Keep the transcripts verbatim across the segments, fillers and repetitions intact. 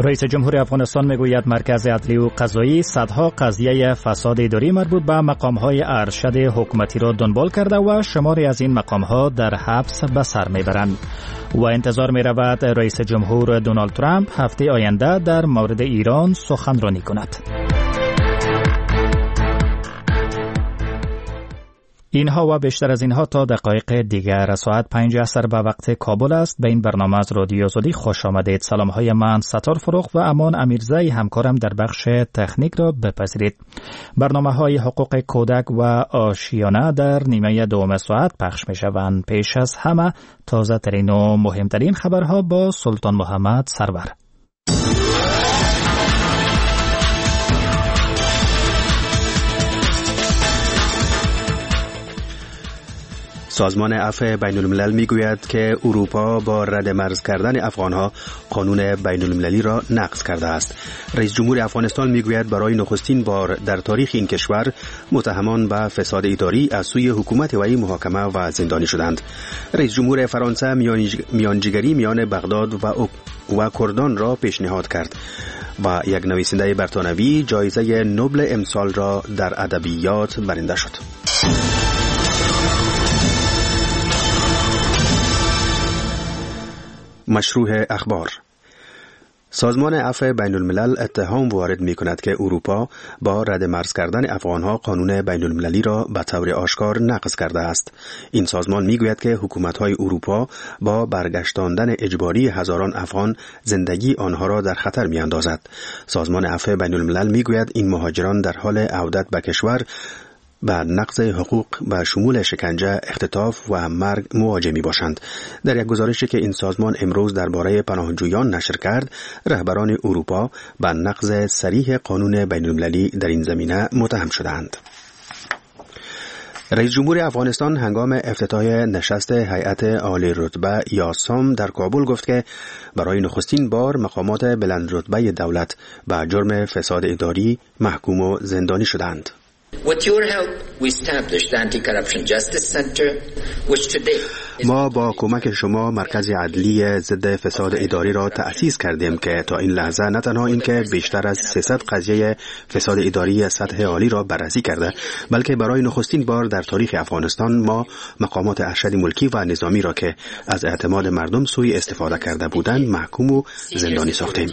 رئیس جمهور افغانستان میگوید مرکز عدلی و قضایی صدها قضیه فساد اداری مربوط به مقام‌های ارشد حکومتی را دنبال کرده و شماری از این مقام‌ها در حبس به سر میبرند و انتظار می‌رود رئیس جمهور دونالد ترامپ هفته آینده در مورد ایران سخنرانی کند. اینها و بیشتر از اینها تا دقایق دیگر. ساعت پنج عصر به وقت کابل است. به این برنامه از رادیو آزادی خوش آمدید. سلام های من ستار فروغ و امان امیرزی همکارم در بخش تکنیک را بپذیرید. برنامه های حقوق کودک و آشیانه در نیمه دوم ساعت پخش می شوند. پیش از همه تازه ترین و مهمترین خبرها با سلطان محمد سرور. سازمان عفو بین الملل میگوید که اروپا با رد مرز کردن افغانها قانون بین المللی را نقض کرده است. رئیس جمهور افغانستان میگوید برای نخستین بار در تاریخ این کشور متهمان به فساد اداری از سوی حکومت وی محاکمه و زندانی شدند. رئیس جمهور فرانسه میانجیگری میان بغداد و و کردان را پیشنهاد کرد و یک نویسنده بریتانوی جایزه نوبل امسال را در ادبیات برنده شد. مشروع اخبار. سازمان عفو بین الملل اتهام وارد می کند که اروپا با رد مرز کردن افغانها قانون بین المللی را به طور آشکار نقض کرده است. این سازمان می گوید که حکومت‌های اروپا با برگشتاندن اجباری هزاران افغان زندگی آنها را در خطر می اندازد. سازمان عفو بین الملل می گوید این مهاجران در حال عودت به کشور به نقض حقوق به شمول شکنجه، اختطاف و مرگ مواجه می باشند. در یک گزارشی که این سازمان امروز درباره پناهجویان نشر کرد، رهبران اروپا به نقض صریح قانون بین المللی در این زمینه متهم شدند. رئیس جمهور افغانستان هنگام افتتاح نشست هیئت عالی رتبه یا سام در کابل گفت که برای نخستین بار مقامات بلند رتبه دولت به جرم فساد اداری محکوم و زندانی شدند. With your help, we established the Anti-Corruption Justice Center, which today ما با کمک شما مرکز عدلی ضد فساد اداری را تأسیس کردیم که تا این لحظه نه تنها این که بیشتر از سیصد قضیه فساد اداری سطح عالی را بررسی کرده، بلکه برای نخستین بار در تاریخ افغانستان ما مقامات ارشد ملکی و نظامی را که از اعتماد مردم سوء استفاده کرده بودند محکوم و زندانی ساختیم.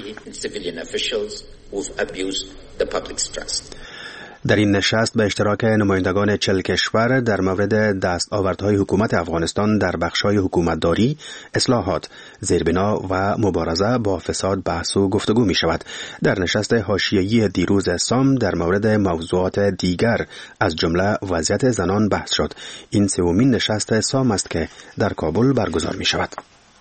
در این نشست به اشتراک نمایندگان چهل کشور در مورد دستاوردهای حکومت افغانستان در بخش‌های حکومتداری، اصلاحات، زیربنا و مبارزه با فساد بحث و گفتگو می شود. در نشست حاشیه‌ای دیروز سام در مورد موضوعات دیگر از جمله وضعیت زنان بحث شد. این سومین نشست سام است که در کابل برگزار می شود.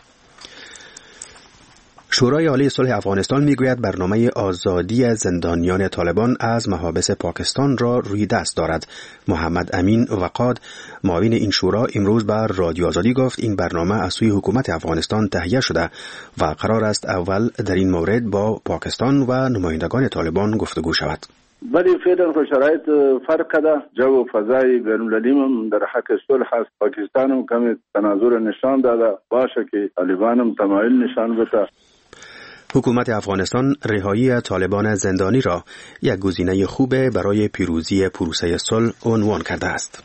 شورای عالی صلح افغانستان میگوید برنامه آزادی زندانیان طالبان از محابس پاکستان را روی دست دارد. محمد امین وقاد معاون این شورا امروز بر رادیو آزادی گفت این برنامه از سوی حکومت افغانستان تهیه شده و قرار است اول در این مورد با پاکستان و نمایندگان طالبان گفتگو شود. ولی فعلا خو شرایط فرق ده. جو فضای بین‌المللی هم در حق صلح است. پاکستان هم کمی تناظر نشان داده باشه که طالبان هم تمایل نشان بده. حکومت افغانستان رهایی طالبان زندانی را یک گزینه خوب برای پیروزی پروسه صلح عنوان کرده است.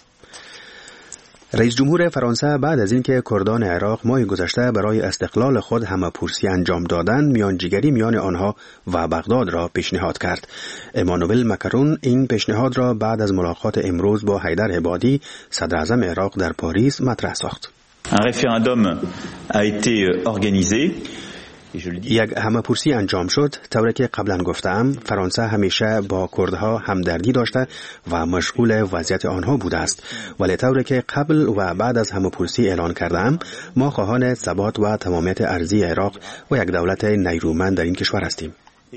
رئیس جمهور فرانسه بعد از اینکه کردان عراق ماه گذشته برای استقلال خود همه‌پرسی انجام دادند، میانجیگری میان آنها و بغداد را پیشنهاد کرد. امانوئل مکرون این پیشنهاد را بعد از ملاقات امروز با حیدر عبادی، صدر اعظم عراق در پاریس مطرح ساخت. Un référendum a été organisé. یک همه‌پرسی انجام شد. طوری که قبلا گفتم فرانسه همیشه با کردها همدردی داشته و مشغول وضعیت آنها بوده است، ولی طوری که قبل و بعد از همه‌پرسی اعلان کردم ما خواهان ثبات و تمامیت ارضی عراق و یک دولت نیرومند در این کشور هستیم.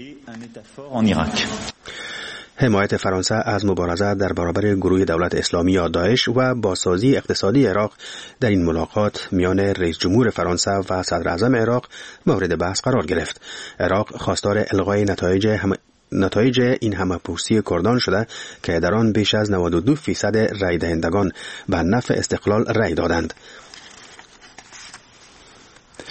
حمایت فرانسه از مبارزه در برابر گروه دولت اسلامی یا داعش و بازسازی اقتصادی عراق در این ملاقات میان رئیس جمهور فرانسه و صدر اعظم عراق مورد بحث قرار گرفت. عراق خواستار الغای نتایج هم... نتایج این همه‌پرسی کردان شده که در آن بیش از نود و دو فیصد رای دهندگان به نفع استقلال رای دادند.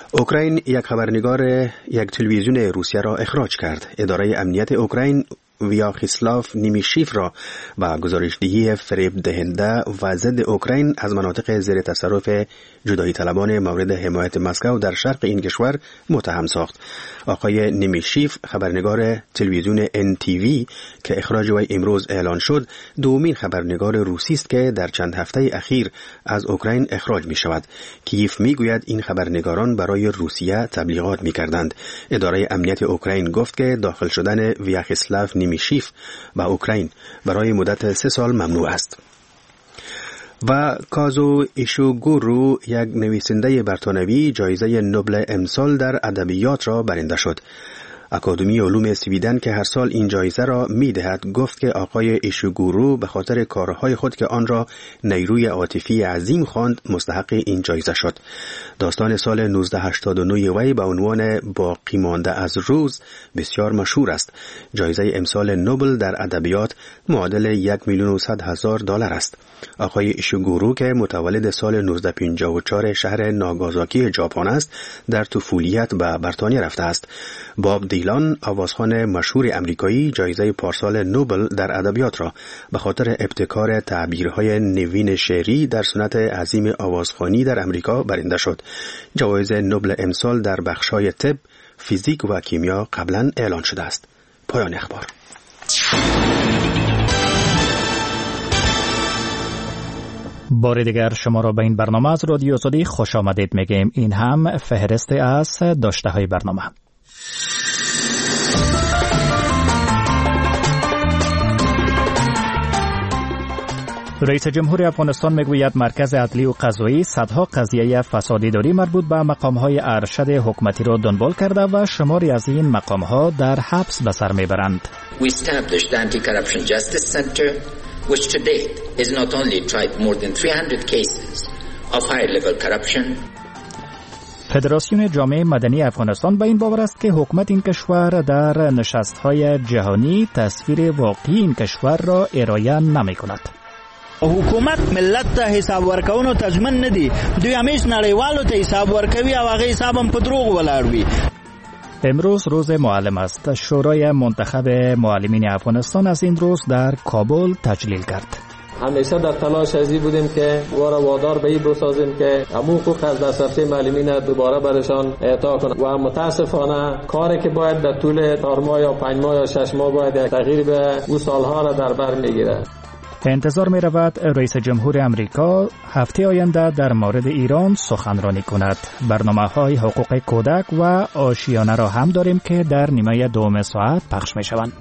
اوکراین یک خبرنگار یک تلویزیون روسیه را اخراج کرد. اداره امنیت اوکراین ویاخیسلاف نیمیشیف را با گزارشدهی فریب دهنده و ضد اوکراین از مناطق زیر تصرف جدایی طلبان مورد حمایت مسکو در شرق این کشور متهم ساخت. آقای نیمیشیف، خبرنگار تلویزیون ان تی وی که اخراج وی امروز اعلان شد، دومین خبرنگار روسی است که در چند هفته اخیر از اوکراین اخراج می شود. کیف می گوید این خبرنگاران برای روسیه تبلیغات می کردند. اداره امنیت اوکراین گفت که داخل شدن ویاخیسلاف نیمیشیف به اوکراین برای مدت سه سال ممنوع است. و کازو ایشوگورو، یک نویسنده برتانوی، جایزه نوبل امسال در ادبیات را برنده شد. اکادمی علوم سویدن که هر سال این جایزه را می دهد گفت که آقای ایشوگورو به خاطر کارهای خود که آن را نیروی عاطفی عظیم خواند مستحق این جایزه شد. داستان سال نوزده هشتاد و نه وی به عنوان باقی مانده از روز بسیار مشهور است. جایزه امسال نوبل در ادبیات معادل یک میلیون و صد هزار دلار است. آقای ایشوگورو که متولد سال نوزده پنجاه و چهار شهر ناگازاکی ژاپن است، در طفولیت به بریتانیا رفته است. باب دیلان، آوازخوان مشهور امریکایی، جایزه پارسال نوبل در ادبیات را به خاطر ابتکار تعبیرهای نوین شعری در سنت عظیم آوازخوانی در امریکا برنده شد. جوایز نوبل امسال در بخش‌های طب، فیزیک و کیمیا قبلا اعلان شده است. پایان اخبار. بار دیگر شما را به این برنامه از رادیو آزادی خوش آمدید میگیم. این هم فهرست از داشته های برنامه. رئیس جمهور افغانستان میگوید مرکز عدلی و قضایی صدها قضیه فساد اداری مربوط به مقام‌های ارشد حکومتی را دنبال کرده و شماری از این مقام‌ها در حبس به سر میبرند. We established the Anti-Corruption Justice Center, which to date has not only tried more than three hundred cases of high-level corruption. فدراسیون جامعه مدنی افغانستان به این باور است که حکومت این کشور در نشست‌های جهانی تصویر واقعی این کشور را ارائه نمی‌کند. حکومت ملت ته حساب ورکونو تضمین ندي، دوی همیش نړیوالو ته حساب ورکوي او هغه حساب هم په دروغ ولاړ وي. امروز روز معلم است. شورای منتخب معلمین افغانستان از این روز در کابل تجلیل کرد. همیشه در تلاش ازی بودیم که وارا وادار به این بسازیم که همون حقوق از دسترسی معلمین دوباره برشان اعطا کنند و متاسفانه کاری که باید در طول چهار ماه یا پنج ماه یا شش ماه باید تغییر به او سالها را در بر میگیره. انتظار می رود رئیس جمهور امریکا هفته آینده در مورد ایران سخنرانی کند. برنامه های حقوق کودک و آشیانه را هم داریم که در نیمه دوم ساعت پخش می شوند.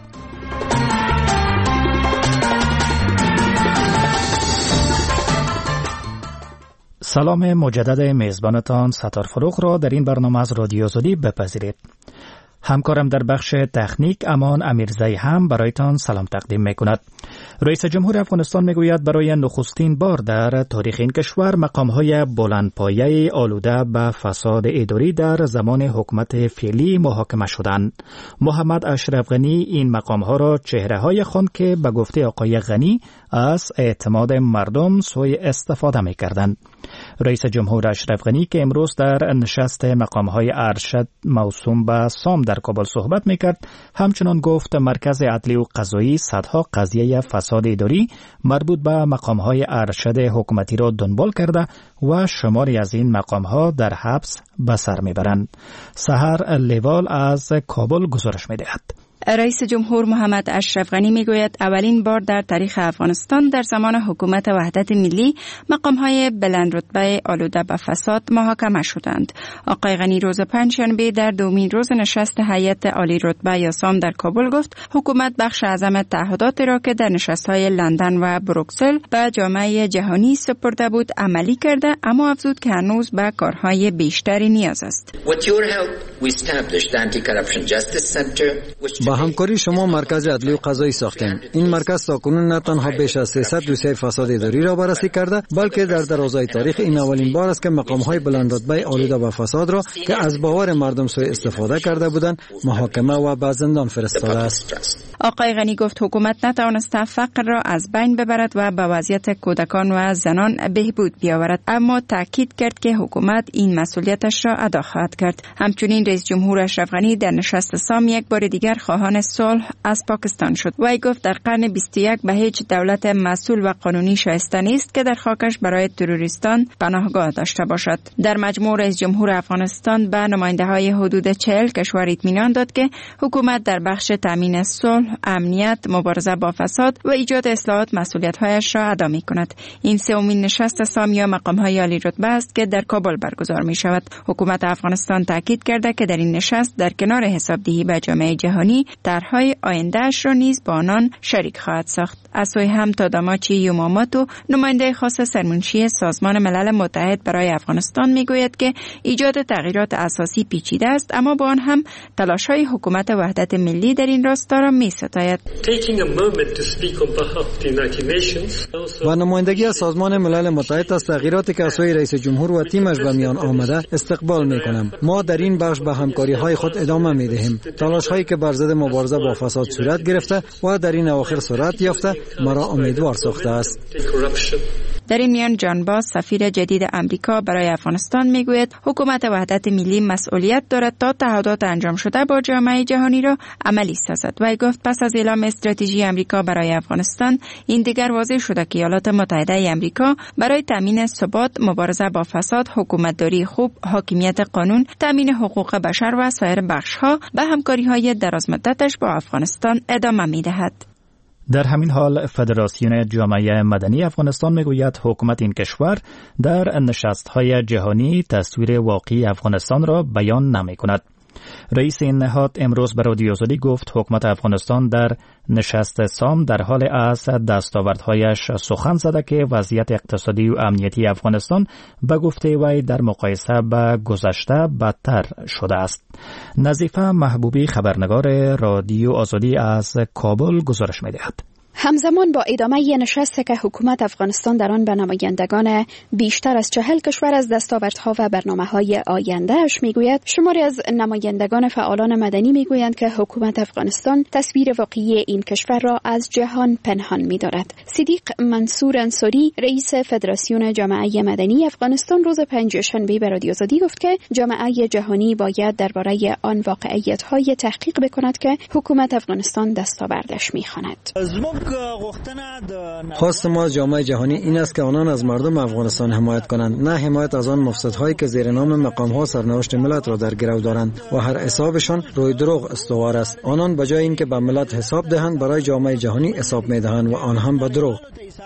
سلام مجدد میزبانتان ستار فروغ را در این برنامه از رادیو آزادی بپذیرید. همکارم در بخش تکنیک امان امیرزی هم برایتان سلام تقدیم میکند. رئیس جمهور افغانستان میگوید برای نخستین بار در تاریخ این کشور مقام‌های بلندپایه آلوده به فساد اداری در زمان حکومت فعلی محاکمه شدند. محمد اشرف غنی این مقام‌ها را چهره‌های خواند که به گفته آقای غنی از اعتماد مردم سوء استفاده می‌کردند. رئیس جمهور اشرف غنی که امروز در نشست مقام‌های ارشد موسوم به سام در کابل صحبت می‌کرد، همچنان گفت مرکز عدلی و قضایی صدها قضیه فساد اداری مربوط به مقام‌های ارشد حکومتی را دنبال کرده و شماری از این مقام‌ها در حبس به سر می‌برند. سحر لیوال از کابل گزارش می‌دهد. رئیس جمهور محمد اشرف غنی میگوید اولین بار در تاریخ افغانستان در زمان حکومت وحدت ملی مقام‌های بلند رتبه آلوده به فساد محاکمه شدند. آقای غنی روز پنجشنبه در دومین روز نشست هیئت عالی رتبه یا سام در کابل گفت حکومت بخش اعظم تعهداتی را که در نشست‌های لندن و بروکسل به جامعه جهانی سپرده بود عملی کرده، اما افزود که هنوز به کارهای بیشتری نیاز است. با همکاری شما مرکز عدلی و قضایی ساختیم. این مرکز تاکنون نه تنها بیش از سیصد دوسیه فساد اداری را بررسی کرده، بلکه در درازای تاریخ این اولین بار است که مقام‌های بلندرتبه آلوده به فساد را که از باور مردم سوء استفاده کرده بودند محاکمه و به زندان فرستاده است. آقای غنی گفت حکومت نتوانسته فقر را از بین ببرد و به وضعیت کودکان و زنان بهبود بیاورد، اما تاکید کرد که حکومت این مسئولیتش را ادا خواهد کرد. همچنین رئیس جمهور اشرف غنی در نشست سام یک بار دیگر خواهان صلح از پاکستان شد. وی گفت در قرن بیست و یک به هیچ دولت مسئول و قانونی شایسته نیست که در خاکش برای تروریستان پناهگاه داشته باشد. در مجموع رئیس جمهور افغانستان به نماینده‌های حدود چهل کشور اطمینان داد که حکومت در بخش تامین صلح، امنیت، مبارزه با فساد و ایجاد اصلاحات مسئولیت‌هایش را ادا می‌کند. این سومین نشست سام یا مقام‌های عالی رتبه است که در کابل برگزار می‌شود. حکومت افغانستان تاکید کرده که در این نشست در کنار حسابدهی به جامعه جهانی، طرح‌های آینده‌اش را نیز با آنان شریک خواهد ساخت. از سوی هم تاداماچی یوماموتو، نماینده خاص سرمنشی سازمان ملل متحد برای افغانستان می‌گوید که ایجاد تغییرات اساسی پیچیده است، اما با آن هم تلاش‌های حکومت وحدت ملی در این راستا را می‌ستاید. و نمایندگی از سازمان ملل متحد از تغییراتی که از سوی رئیس جمهور و تیمش به میان آمده استقبال می‌کنم. ما در این بخش به همکاری‌های خود ادامه می‌دهیم. تلاش‌هایی که بر ضد مبارزه با فساد صورت گرفته و در این اواخر صورت یافته مرا امیدوار ساخته است. در این میان جان باز، سفیر جدید امریکا برای افغانستان میگوید حکومت وحدت ملی مسئولیت دارد تا تعهدات انجام شده با جامعه جهانی را عملی سازد. و گفت پس از اعلام استراتژی امریکا برای افغانستان، این دیگر واضح شده که ایالات متحده امریکا برای تامین ثبات، مبارزه با فساد، حکومتداری خوب، حاکمیت قانون، تامین حقوق بشر و سایر بخش‌ها به همکاری‌های درازمدتش با افغانستان ادامه می‌دهد. در همین حال فدراسیون جامعه مدنی افغانستان میگوید حکومت این کشور در نشست‌های جهانی تصویر واقعی افغانستان را بیان نمی‌کند. رئیس این نهاد امروز به رادیو آزادی گفت حکومت افغانستان در نشست سام در حال از دستاوردهایش سخن زده که وضعیت اقتصادی و امنیتی افغانستان به گفته وی در مقایسه به گذشته بدتر شده است. نظیفه محبوبی خبرنگار رادیو آزادی از کابل گزارش می‌دهد. همزمان با ادامه نشستی که حکومت افغانستان در آن به نمایندگان بیشتر از چهل کشور از دستاوردها و برنامه‌های آینده‌اش میگوید، شماری از نمایندگان فعالان مدنی میگویند که حکومت افغانستان تصویر واقعی این کشور را از جهان پنهان می‌دارد. صدیق منصور انصاری، رئیس فدراسیون جامعه مدنی افغانستان، روز پنجشنبه به رادیو آزادی گفت که جامعه جهانی باید درباره آن واقعیت‌های تحقیق بکند که حکومت افغانستان دستاوردش می‌خواند. خواست ما از جامعه جهانی این است که آنان از مردم افغانستان حمایت کنند، نه حمایت از آن مفسدهایی که زیر نام مقام‌ها سرنوشت ملت را در گرو دارند و هر حسابشان روی دروغ استوار است. آنان به جای اینکه به ملت حساب دهند برای جامعه جهانی حساب می‌دهند و آن هم به دروغ.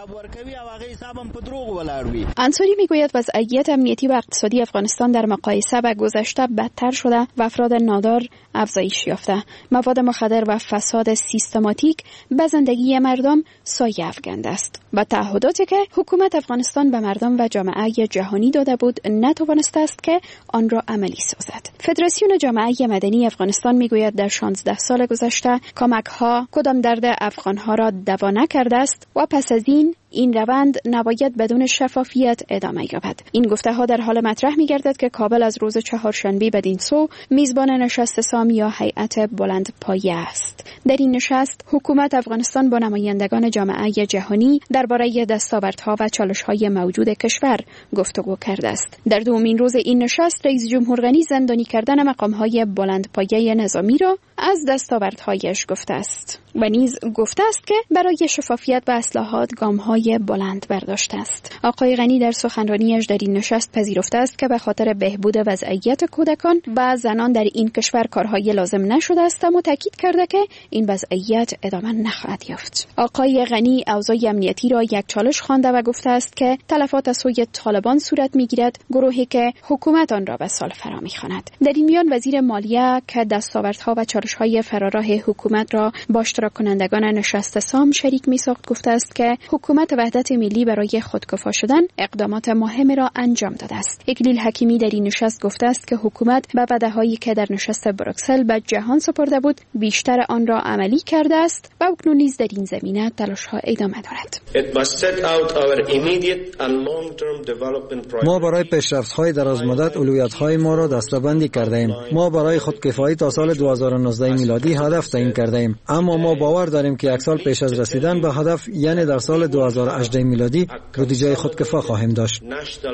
انصاری میگوید وضعیت امنیتی و اقتصادی افغانستان در مقایسه با گذشته بدتر شده و افراد نادار افزایش یافته. مواد مخدر و فساد سیستماتیک به زندگی مردم سایه افکنده است و تعهداتی که حکومت افغانستان به مردم و جامعه جهانی داده بود نتوانسته است که آن را عملی سازد. فدراسیون جامعه مدنی افغانستان میگوید در شانزده سال گذشته کمک‌ها کدام درد افغان‌ها را دوا نکرده است و پس از این این روند نباید بدون شفافیت ادامه یابد. این گفته ها در حال مطرح می گردد که کابل از روز چهارشنبه بدین سو میزبان نشست سام یا هیئت بلند پایه است. در این نشست حکومت افغانستان با نمایندگان جامعه جهانی درباره دستاوردها و چالش‌های موجود کشور گفتگو کرده است. در دومین روز این نشست رئیس جمهور غنی زندانی کردن مقام‌های بلند پایه نظامی را از دستاوردهایش گفته است و نیز گفته است که برای شفافیت و اصلاحات گام‌های بلند برداشته است. آقای غنی در سخنرانیش در این نشست پذیرفته است که به خاطر بهبود وضعیت کودکان و زنان در این کشور کارهای لازم نشده است، اما تاکید کرده که این وضعیت ادامه نخواهد یافت. آقای غنی اوضاع امنیتی را یک چالش خوانده و گفته است که تلفات از سوی طالبان صورت می‌گیرد، گروهی که حکومت آن را به سال فرا می‌خواند. در این میان وزیر مالیه که دستاوردها و چالش‌های فراراه حکومت را با اشتراک کنندگان نشست سام شریک میساخت گفته است که حکومت وحدت ملی برای خودکفا شدن اقدامات مهمی را انجام داده است. اکلیل حکیمی در این نشست گفته است که حکومت به وعده‌هایی که در نشست بروکسل به جهان سپرده بود بیشتر آن را عملی کرده است و اکنون نیز در این زمینه تلاش‌ها ادامه دارد. ما برای پیشرفت‌های درازمدت اولویت‌های ما را دسته‌بندی کرده‌ایم. ما برای خودکفایی تا سال دو هزار و نوزده میلادی هدف تعیین کرده‌ایم، اما ما باور داریم که یک سال پیش از رسیدن به هدف یعنی در سال دو هزار و هجده میلادی بودجه خودکفا خواهیم داشت.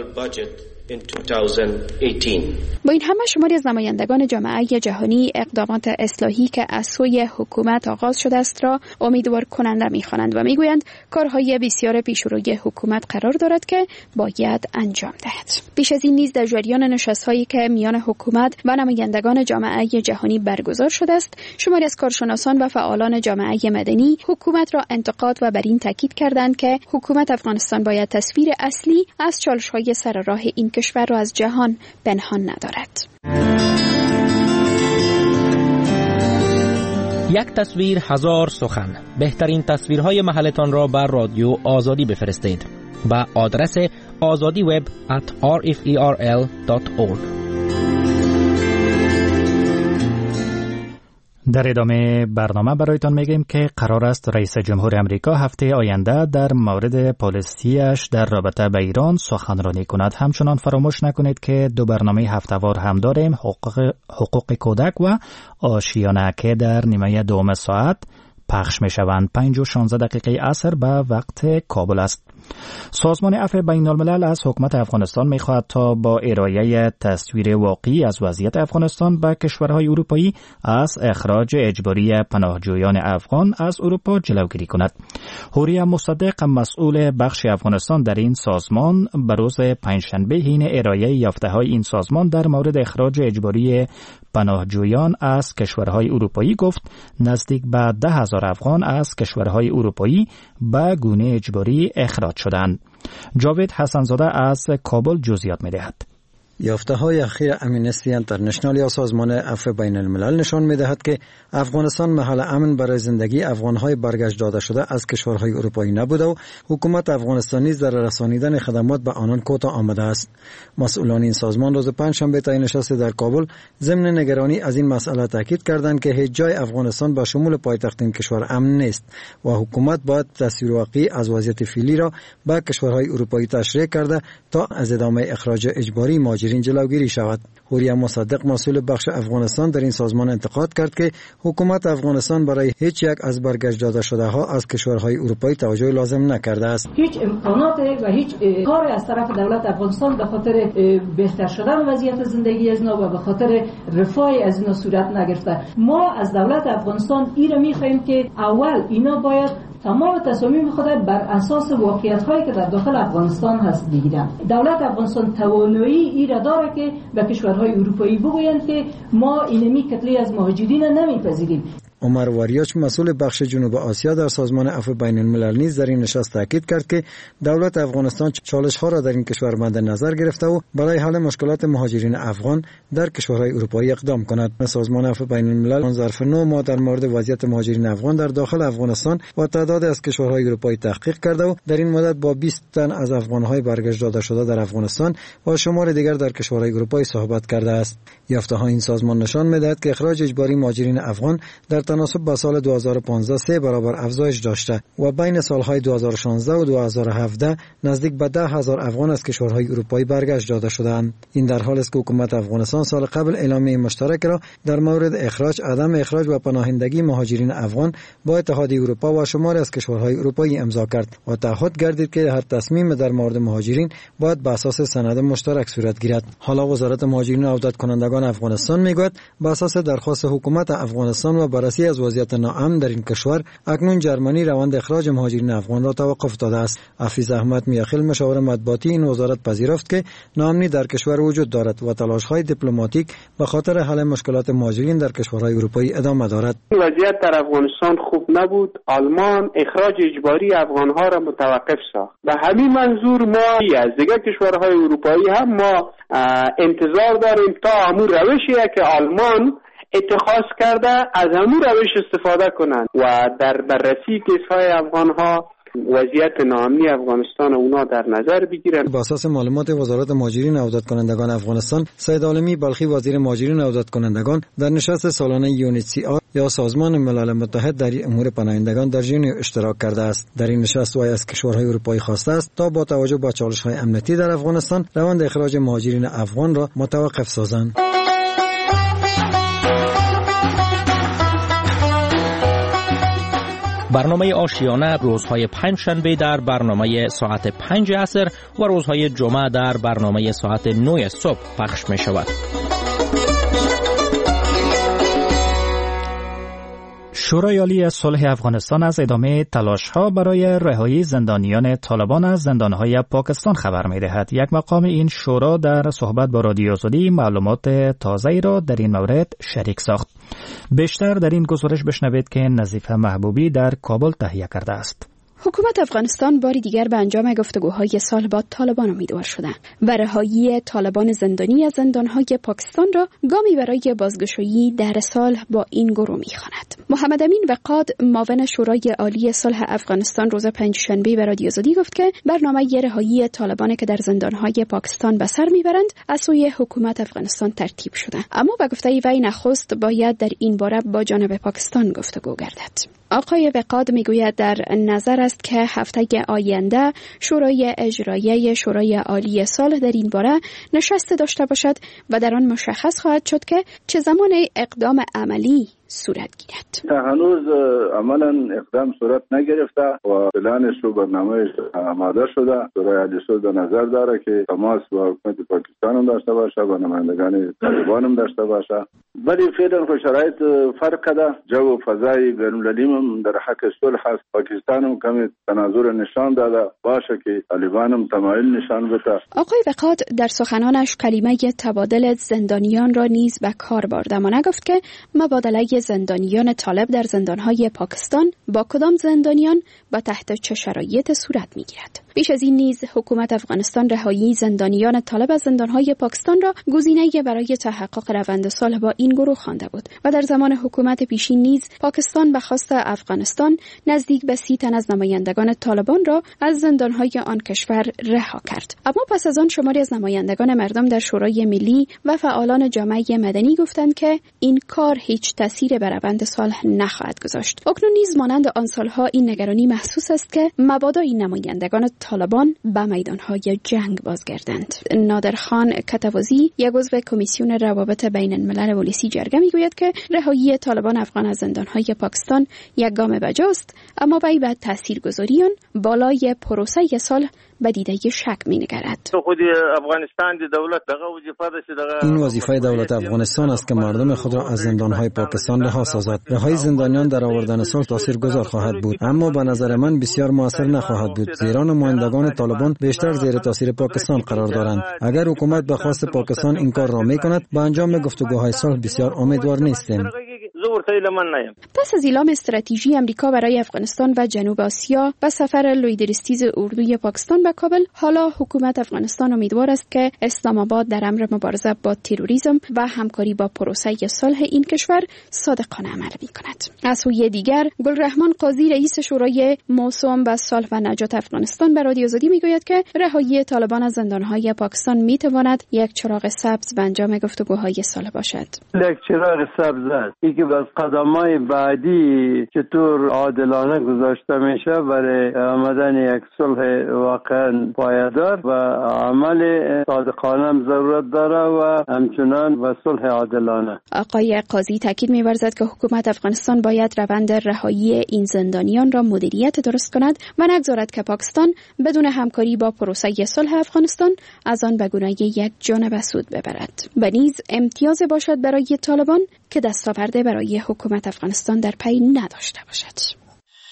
با این همه شماری از نمایندگان جامعه جهانی اقدامات اصلاحی که از سوی حکومت آغاز شده است را امیدوار کننده می‌خوانند و می‌گویند کارهای بسیار پیشروی حکومت قرار دارد که باید انجام دهد. پیش از این نیز در جریان نشست‌هایی که میان حکومت و نمایندگان جامعه جهانی برگزار شده است، شماری از کارشناسان و فعالان جامعه مدنی حکومت را انتقاد و بر این تاکید کردند که حکومت افغانستان باید تصویر اصلی از چالش‌های سر راه این کشور را از جهان پنهان ندارد. یک تصویر هزار سخن. بهترین تصویرهای محلتان را بر رادیو آزادی بفرستید با آدرس آزادی وب ات آر اف ای آر ال دات اورگ. در ادامه برنامه برایتان میگیم که قرار است رئیس جمهور امریکا هفته آینده در مورد پالیسیش در رابطه با ایران سخنرانی کند. همچنان فراموش نکنید که دو برنامه هفته‌وار هم داریم، حقوق, حقوق کودک و آشیانه که در نیمه دوم ساعت پخش می شوند. پنج و شانزده دقیقه عصر به وقت کابل است. سازمان عفو بین الملل از حکومت افغانستان می خواهد تا با ارائه تصویر واقعی از وضعیت افغانستان به کشورهای اروپایی از اخراج اجباری پناهجویان افغان از اروپا جلوگیری کند. حوریه مصدق مسئول بخش افغانستان در این سازمان به روز پنجشنبه حین ارائه یافته‌های این سازمان در مورد اخراج اجباری پناهجویان از کشورهای اروپایی گفت نزدیک به ده هزار افغان از کشورهای اروپایی به گونه اجباری اخراج شدند. جاوید حسنزاده از کابل جزئیات می‌دهد. یافته‌های اخیر امنستی انترنشنال یا سازمان عفو بین الملل نشان می‌دهد که افغانستان محل امن برای زندگی افغان‌های برگشت داده شده از کشورهای اروپایی نبوده و حکومت افغانستانی در رسانیدن خدمات به آنان کوتاه آمده است. مسئولان این سازمان روز پنجشنبه طی نشست در کابل ضمن نگرانی از این مسئله تاکید کردند که هیچ جای افغانستان با شمول پایتخت این کشور امن نیست و حکومت باید تصویر واقعی از وضعیت فعلی را به کشورهای اروپایی تشریح کرده تا از ادامه اخراج اجباری مهاجرین جلوگیری شود. حوریه مصدق مسئول بخش افغانستان در این سازمان انتقاد کرد که حکومت افغانستان برای هیچ یک از برگشت داده شده ها از کشورهای اروپایی توجه لازم نکرده است. هیچ امکانات و هیچ کاری از طرف دولت افغانستان به خاطر بهتر شدن وضعیت زندگی از اینا و به خاطر رفاه از اینا صورت نگرفته. ما از دولت افغانستان این را می‌خواهیم که اول اینا باید تمام تصامیم خود بر اساس واقعیت‌هایی که در داخل افغانستان هست بگیرن. دولت افغانستان توانایی این را داره که به کشورهای اروپایی بگویند که ما اینمی کتله از مهاجرین نمیپذیریم. عمر واریاچ مسئول بخش جنوب آسیا در سازمان عفو بین الملل نیز در این نشست تاکید کرد که دولت افغانستان چالش‌ها را در این کشور مد نظر گرفته و برای حل مشکلات مهاجرین افغان در کشورهای اروپایی اقدام کند. سازمان عفو بین الملل ظرف نه ماه در مورد وضعیت مهاجرین افغان در داخل افغانستان و تعداد از کشورهای اروپایی تحقیق کرده و در این مدت با بیست تن از افغان‌های برگشت داده شده در افغانستان و شمار دیگر در کشورهای اروپایی صحبت کرده است. یافته‌ها این سازمان نشان می‌دهد که اخراج اجباری مهاجرین افغان در تناسب با سال دو هزار و پانزده سه برابر افزایش داشته و بین سالهای دو هزار و شانزده و دو هزار و هفده نزدیک به ده هزار افغان از کشورهای اروپایی برگشت داده شدند. این در حالی است که حکومت افغانستان سال قبل اعلامیه مشترک را در مورد اخراج، عدم اخراج و پناهندگی مهاجرین افغان با اتحادیه اروپا و شمار از کشورهای اروپایی امضا کرد و تعهد گردید که هر تصمیم در مورد مهاجرین باید بر اساس سند مشترک صورت گیرد. حالا وزارت مهاجرین و عودت کنندگان افغانستان میگوید بر اساس درخواست حکومت افغانستان و بررسی از وضعیت ناامن در این کشور اکنون جرمنی روند اخراج مهاجرین افغان را توقف داده است. حفیظ احمد میاخیل مشاور مطبوعاتی این وزارت پذیرفت که ناامنی در کشور وجود دارد و تلاش‌های دیپلماتیک به خاطر حل مشکلات مهاجرین در کشورهای اروپایی ادامه دارد. وضعیت در افغانستان خوب نبود. آلمان اخراج اجباری افغان‌ها را متوقف ساخت. به همین منظور ما از دیگر کشورهای اروپایی هم ما انتظار داریم تا همون روشی که آلمان اتخاذ کرده از همون روش استفاده کنند و در بررسی کیس‌های افغان‌ها وضعیت ناامنی افغانستان اونا در نظر بگیرن. با اساس معلومات وزارت مهاجرین و عودت کنندگان افغانستان، سید عالمی بلخی وزیر مهاجرین و عودت کنندگان در نشست سالانه یونیت سی آر یا سازمان ملل متحد در امور پناهندگان در ژنو اشتراک کرده است. در این نشست وی از کشورهای اروپایی خواسته است تا با توجه به چالش‌های امنیتی در افغانستان روند اخراج مهاجرین افغان را متوقف سازند. برنامه آشیانه روزهای پنج شنبه در برنامه ساعت پنج عصر و روزهای جمعه در برنامه ساعت نه صبح پخش می شود. شورای عالی صلح افغانستان از ادامه تلاش‌ها برای رهایی زندانیان طالبان از زندان‌های پاکستان خبر می‌دهد. یک مقام این شورا در صحبت با رادیو آزادی معلومات تازه‌ای را در این مورد شریک ساخت. بیشتر در این گزارش بشنوید که نظیفه محبوبی در کابل تهیه کرده است. حکومت افغانستان باری دیگر به انجام گفتگوهای صلح با طالبان امیدوار شده و رهایی طالبان زندانی از زندانهای پاکستان را گامی برای بازگشایی در صلح با این گروه می‌خواند. محمد امین وقاد معاون شورای عالی صلح افغانستان روز پنجشنبه به رادیو آزادی گفت که برنامه رهایی طالبان که در زندانهای پاکستان به سر میبرند از سوی حکومت افغانستان ترتیب شده، اما به گفته وی نخست باید در این باره با جانب پاکستان گفتگو گردد. آقای وقاد میگوید در نظر است که هفته آینده شورای اجرایی شورای عالی صلح در این باره نشست داشته باشد و در آن مشخص خواهد شد که چه زمان اقدام عملی صورت گیرد. هنوز عملا اقدام صورت نگرفته و پلانش رو برنامه‌اش آماده شده. شورای عالی صلح در نظر داره که تماس با حکومت پاکستان هم داشته باشه و نمایندگان طالبان هم داشته باشه. ولی فعلا خو شرایط فرق کرده. جو و فضای بین‌المللی هم در حق صلح هست. پاکستان هم کمی تناظر نشان داده باشه که طالبان هم تمایل نشان بده. آقای وقاد در سخنانش کلمه تبادل زندانیان را نیز به کار برد، اما نگفت که مبادله زندانیان طالب در زندانهای پاکستان با کدام زندانیان و تحت چه شرایط صورت میگیرد. بیش از این نیز حکومت افغانستان رهایی زندانیان طالب از زندانهای پاکستان را گزینه‌ای برای تحقق روند صلح با این گروه خوانده بود و در زمان حکومت پیشین نیز پاکستان به خواست افغانستان نزدیک به سی تن از نمایندگان طالبان را از زندانهای آن کشور رها کرد. اما پس از آن شماری از نمایندگان مردم در شورای ملی و فعالان جامعه مدنی گفتند که این کار هیچ تأثیر بر روند صلح نخواهد گذاشت. اکنون نیز مانند آن سالها این نگرانی محسوس است که مبادا این نمایندگان طالبان به میدانهای جنگ بازگردند. نادرخان کتوازی، یک عضو کمیسیون روابط بین الملل پلیسی جرگه میگوید که رهایی طالبان افغان از زندانهای پاکستان یک گام بجاست، اما وی به تاثیرگذاری آن بالای پروسه صلح به دیده شک می‌نگرد. این وظیفه دولت افغانستان است که مردم خود را از زندانهای پاکستان رها سازد. رهایی زندانیان در آوردن صلح تاثیرگذار خواهد بود، اما به نظر من بسیار موثر نخواهد بود، زیرا نمایندگان طالبان بیشتر زیر تاثیر پاکستان قرار دارند. اگر حکومت به خواست پاکستان این کار را می‌کند، به انجام گفتگوهای صلح بسیار امیدوار نیستیم. پس از اعلام استراتژی امریکا برای افغانستان و جنوب آسیا و سفر لویدرستیز اردوی پاکستان به کابل، حالا حکومت افغانستان امیدوار است که اسلام آباد در امر مبارزه با تروریسم و همکاری با پروسه صلح این کشور صادقانه عمل می‌کند. از سوی دیگر، گلرحمان قاضی رئیس شورای موسوم به صلح و نجات افغانستان به رادیو آزادی میگوید که رهایی طالبان از زندان‌های پاکستان میتواند یک چراغ سبز به انجام گفتگوهای صلح باشد. یک چراغ سبز است که از قدم‌های بعدی چطور عادلانه گذاشته میشه برای آمدن یک صلح واقعا پایدار و عمل صادقانه ضرورت داره و همچنان و صلح عادلانه. آقای قاضی تاکید می‌ورزد که حکومت افغانستان باید روند رهایی این زندانیان را مدیریت درست کند و نگذارد که پاکستان بدون همکاری با پروسه صلح افغانستان از آن به گونه یک جانبه سود ببرد. و نیز امتیاز باشد برای طالبان که دستاورده برای حکومت افغانستان در پی نداشته باشد.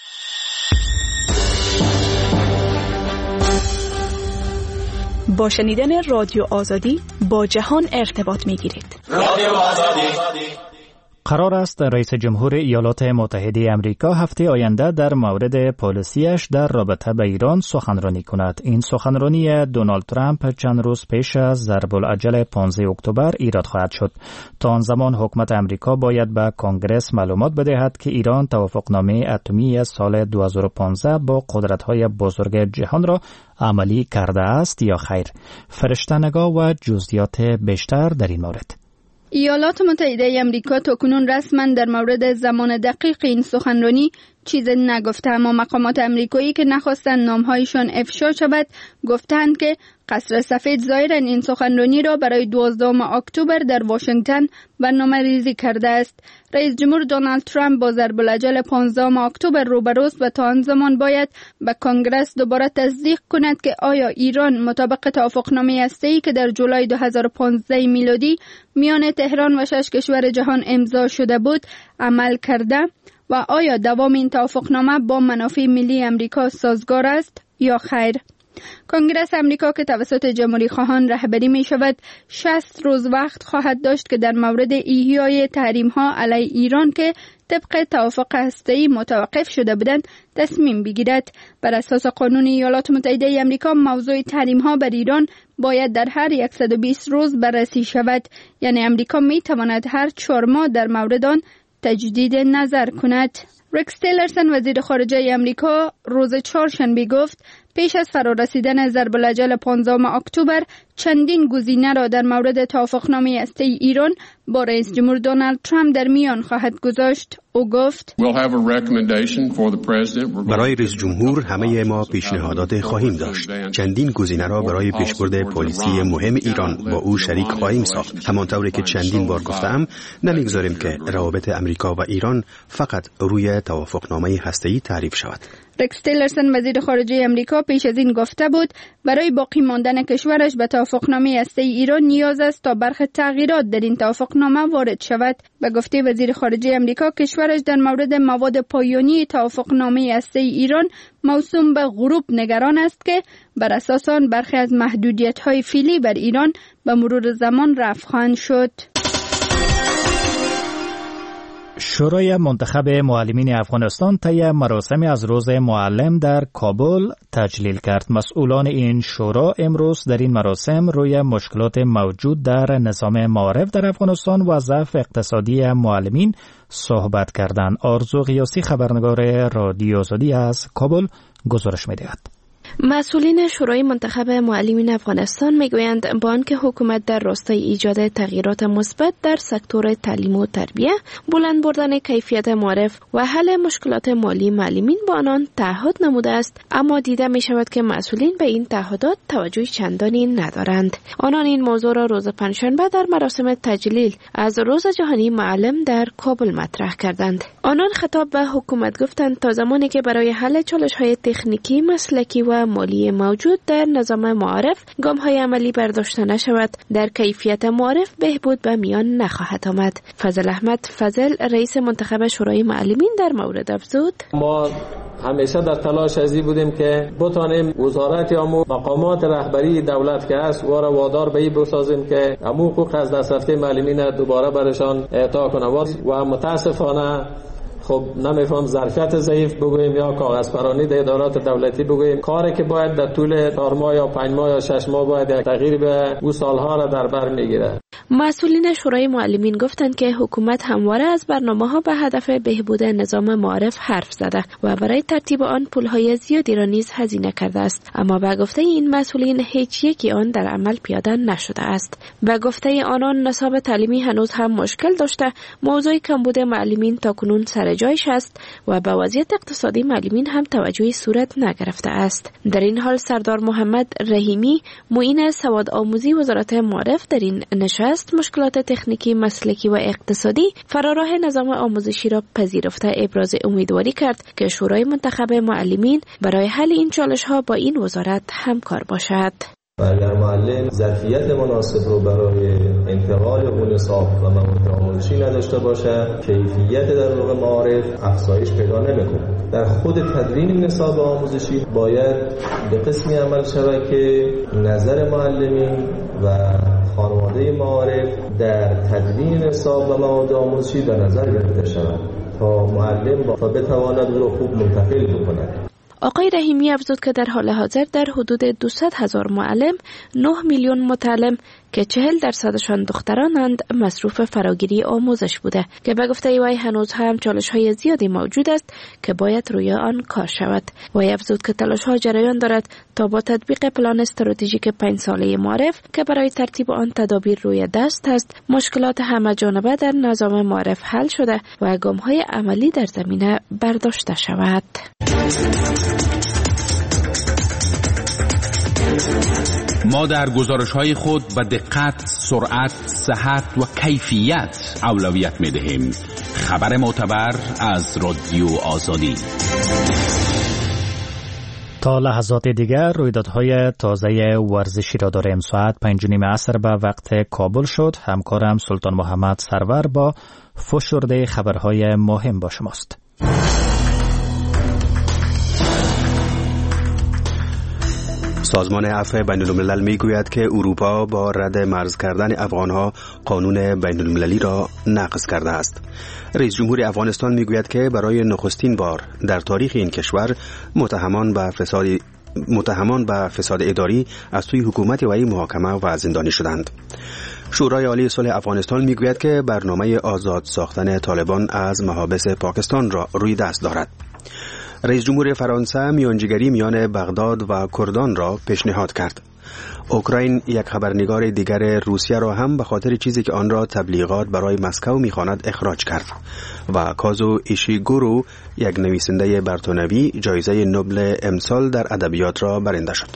با شنیدن رادیو آزادی با جهان ارتباط می‌گیرید. رادیو آزادی قرار است رئیس جمهور ایالات متحده آمریکا هفته آینده در مورد پالیسیش در رابطه با ایران سخنرانی کند. این سخنرانی دونالد ترامپ چند روز پیش از ضرب العجل پانزده اکتبر ایراد خواهد شد. تا آن زمان حکومت آمریکا باید به کنگره معلومات بدهد که ایران توافقنامه اتمی سال دو هزار و پانزده با قدرت‌های بزرگ جهان را عملی کرده است یا خیر. فرشته نگاه و جزئیات بیشتر در این مورد. ایالات متحده آمریکا تاکنون رسما در مورد زمان دقیق این سخنرانی چیز نگفته، اما مقامات آمریکایی که نخواستند نامهایشان افشا شود گفتند که قصر سفید ظاهراً این سخنرانی را برای دوازدهم اکتبر در واشنگتن برنامه‌ریزی کرده است. رئیس جمهور دونالد ترامپ با ضرب العجل پانزدهم اکتبر روبروست و تا آن زمان باید به کنگره دوباره تصدیق کند که آیا ایران مطابق توافقنامه هسته‌ای که در جولای دو هزار و پانزده میلادی میان تهران و شش کشور جهان امضا شده بود عمل کرده و آیا دوام این توافقنامه با منافع ملی آمریکا سازگار است یا خیر. کنگره آمریکا که توسط جمهوری خواهان رهبری می شود شصت روز وقت خواهد داشت که در مورد احیای تحریم ها علیه ایران که طبق توافق هسته‌ای متوقف شده بودند تصمیم بگیرد. بر اساس قانون ایالات متحده آمریکا موضوع تحریم ها بر ایران باید در هر صد و بیست روز بررسی شود، یعنی آمریکا می تواند هر چهار ماه در مورد آن تجدید نظر کند. رکس تیلرسن وزیر خارجه آمریکا روز چهارشنبه گفت پیش از فرارسیدن ضرب العجل پانزدهم اکتبر چندین گزینه را در مورد توافقنامه هسته‌ای ایران با رئیس جمهور دونالد ترامپ در میان خواهد گذاشت. او گفت برای رئیس جمهور همه ما پیشنهادات خواهیم داشت. چندین گزینه را برای پیشبرد پالیسی مهم ایران با او شریک خواهیم ساخت. همانطوری که چندین بار گفتم نمیگذاریم که روابط امریکا و ایران فقط روی توافقنامه هسته‌ای تعریف شود. رکس تیلرسن وزیر خارجه آمریکا پیش از این گفته بود برای باقی ماندن کشورش به توافقنامه هسته‌ای ایران نیاز است تا برخی تغییرات در این توافقنامه وارد شود. به گفته وزیر خارجه آمریکا کشورش در مورد مواد پایانی توافقنامه هسته‌ای ایران موسوم به غروب نگران است که بر اساس آن برخی از محدودیت‌های فعلی بر ایران به مرور زمان رفع خواهند شد. شورای منتخب معلمین افغانستان طی مراسمی از روز معلم در کابل تجلیل کرد. مسئولان این شورا امروز در این مراسم روی مشکلات موجود در نظام معارف در افغانستان و ضعف اقتصادی معلمین صحبت کردند. آرزو غیاسی خبرنگار رادیو آزادی از کابل گزارش می‌دهد. مسئولین شورای منتخب معلمین افغانستان میگویند با آنکه حکومت در راستای ایجاد تغییرات مثبت در سکتور تعلیم و تربیت، بلند بردن کیفیت معارف و حل مشکلات مالی معلمین با آنان تعهد نموده است، اما دیده می شود که مسئولین به این تعهدات توجه چندانی ندارند. آنان این موضوع را روز پنجشنبه در مراسم تجلیل از روز جهانی معلم در کابل مطرح کردند. آنان خطاب به حکومت گفتند تا زمانی که برای حل چالش‌های تکنیکی، مسلکی و مالی موجود در نظام معارف گام‌های عملی برداشته نشود، در کیفیت معارف بهبود به میان نخواهد آمد. فضل احمد فضل رئیس منتخب شورای معلمین در مورد افزود: ما همیشه در تلاش ازی بودیم که بتانیم وزارت یا مقامات رهبری دولت که هست و را وادار به این بسازیم که امو حقوق از دست رفته معلمین دوباره برشان اعطا کنند و متاسفانه خب نمیفهم ظرفیت ضعیف بگوییم یا کاغذ پرانی در ادارات دولتی بگوییم، کاری که باید در طول چهار ماه یا پنج ماه یا شش ماه باید یک تغییر به او سالها را در بر میگیره. مسئولین شورای معلمین گفتند که حکومت همواره از برنامه‌ها به هدف بهبود نظام معارف حرف زده و برای ترتیب آن پول‌های زیادی را نیز هزینه کرده است، اما به گفته این مسئولین هیچ یکی آن در عمل پیاده نشده است. به گفته آنان نصاب تعلیمی هنوز هم مشکل داشته، موضوع کمبود معلمین تاکنون سر جایش است و به وضعیت اقتصادی معلمین هم توجهی صورت نگرفته است. در این حال سردار محمد رحیمی معین سواد آموزی وزارت معارف در این نشست مشکلات تکنیکی، مسلکی و اقتصادی فراراه نظام آموزشی را پذیرفته ابراز امیدواری کرد که شورای منتخب معلمین برای حل این چالش‌ها با این وزارت همکار باشد. اگر معلم ظرفیت مناسب رو برای انتقال اون نصاب و مواد آموزشی نداشته باشه، کیفیت در واقع معارف افزایش پیدا نمیکنه. در خود تدوین نصاب آموزشی باید به قسمی عمل شود که نظر معلمین و خانواده معارف در تدوین نصاب و مواد آموزشی در نظر گرفته شود تا معلم با بتواند او را خوب منتقل بکند. آقای رحیمی افزود که در حال حاضر در حدود دویست هزار معلم، نه میلیون متعلم که چهل درصدشان دخترانند مصروف فراگیری آموزش بوده که به گفته وی هنوز هم چالش های زیادی موجود است که باید روی آن کار شود. وی افزود که تلاش ها جریان دارد تا با تطبیق پلان استراتژیک پنج ساله معارف که برای ترتیب آن تدابیر روی دست است، مشکلات همه جانبه در نظام معارف حل شده و گام های عملی در زمینه برداشته شود. ما در گزارش‌های خود به دقت، سرعت، صحت و کیفیت اولویت می‌دهیم. خبر معتبر از رادیو آزادی. تا لحظات دیگر رویدادهای تازه ورزشی را داریم. ساعت پنج و نیم عصر به وقت کابل شد. همکارم سلطان محمد سرور با فشرده خبرهای مهم با شماست. سازمان عفو بین الملل می گوید که اروپا با رد مرز کردن افغانها قانون بین المللی را نقض کرده است. رئیس جمهور افغانستان می گوید که برای نخستین بار در تاریخ این کشور متهمان به فساد متهمان به فساد اداری از سوی حکومت وی محاکمه و زندانی شدند. شورای عالی صلح افغانستان می گوید که برنامه آزاد ساختن طالبان از محابس پاکستان را روی دست دارد. رئیس جمهور فرانسه میانجیگری میان بغداد و کردان را پیشنهاد کرد. اوکراین یک خبرنگار دیگر روسیه را هم به خاطر چیزی که آن را تبلیغات برای مسکو می‌خواند اخراج کرد و کازو ایشیگورو، یک نویسنده برتانوی، جایزه نوبل امسال در ادبیات را برنده شد.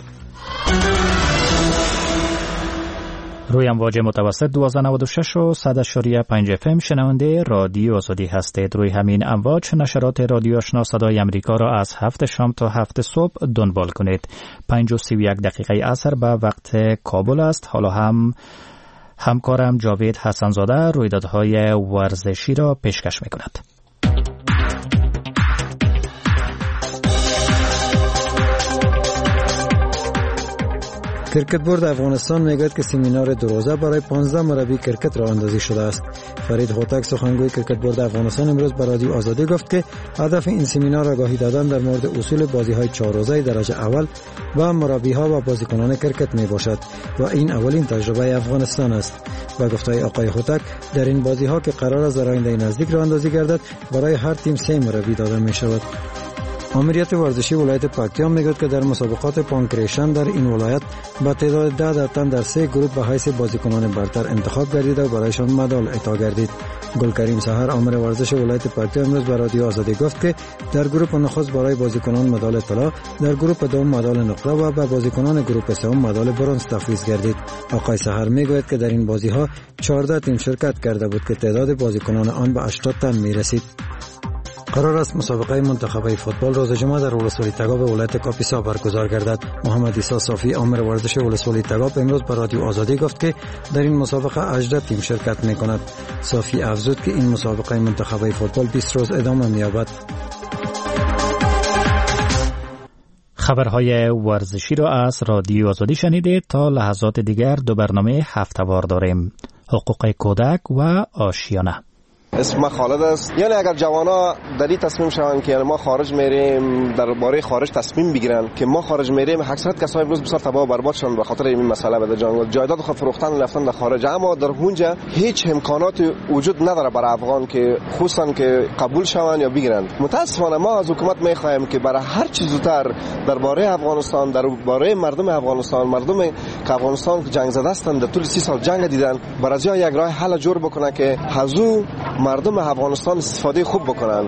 روی امواج متوسط دوازده نود و شش و صد اشاریه پنج اف ام شنونده رادیو آزادی هستید. روی همین امواج نشرات رادیو آشنا صدای امریکا را از هفت شام تا هفت صبح دنبال کنید. پنج و سی و یک دقیقه عصر به وقت کابل است. حالا هم همکارم جاوید حسنزاده رویدادهای ورزشی را پیشکش می‌کند. کرکت بورد افغانستان میگوید که سمینار دو روزه برای پانزده مربی کرکت را اندازی شده است. فرید هوتک سخنگوی کرکت بورد افغانستان امروز به رادیو آزادی گفت که هدف این سمینار آگاهی دادن در مورد اصول بازی‌های چهار روزه درجه اول و مربی‌ها و بازیکنان کرکت میباشد و این اولین تجربه افغانستان است. و گفته آقای هوتک در این بازی‌ها که قرار است در آینده نزدیک را اندازی گردد، برای هر تیم سه مربی داده می‌شود. آمریت ورزشی ولایت پکتیان میگوید که در مسابقات پانکریشن در این ولایت با تعداد ده در تن در سه گروه به حیث بازیکنان برتر انتخاب گردیده و برایشان مدال اعطا گردید. گلکریم سحر آمر ورزش ولایت پکتیان امروز به رادیو آزادی گفت که در گروه نخست برای بازیکنان مدال طلا، در گروه دوم مدال نقره و به بازیکنان گروه سوم مدال برنز تفویض گردید. آقای سحر میگوید که در این بازی‌ها چهارده تیم شرکت کرده بود که تعداد بازیکنان آن به هشتاد تن میرسید. قرار است مسابقه منتخبه فوتبال روز جمعه در ولسوالی تگاب ولایت کاپیسا برگزار گردد. محمد عیسی صافی آمر ورزش ولسوالی تگاب امروز به رادیو آزادی گفت که در این مسابقه هجده تیم شرکت می‌کند. صافی افزود که این مسابقه منتخبه فوتبال بیست روز ادامه می‌یابد. خبرهای ورزشی را از رادیو آزادی شنیدید. تا لحظات دیگر دو برنامه هفته‌وار داریم: حقوق کودک و آشیانه. اسم ما خالد است. یعنی اگر جوانا دلی تصمیم شوند که ما خارج میریم، درباره خارج تصمیم بگیرن که ما خارج میریم، اکثریت کسای امروز بسیار تباہ و برباد شدن به خاطر این مسئله به جنگل جایداد خود فروختن رفتن در خارج. اما در اونجا هیچ امکاناتی وجود نداره برای افغان که خصوصا که قبول شوند یا بگیرن. متاسفانه ما از حکومت میخوایم که برای هر چیز زودتر درباره افغانستان، درباره مردم افغانستان، مردم که افغانستان جنگ زده هستند، در طول سی سال جنگ دیدن، برای یک راه حل جور بکنه که حضور مردم افغانستان استفاده خوب بکنن.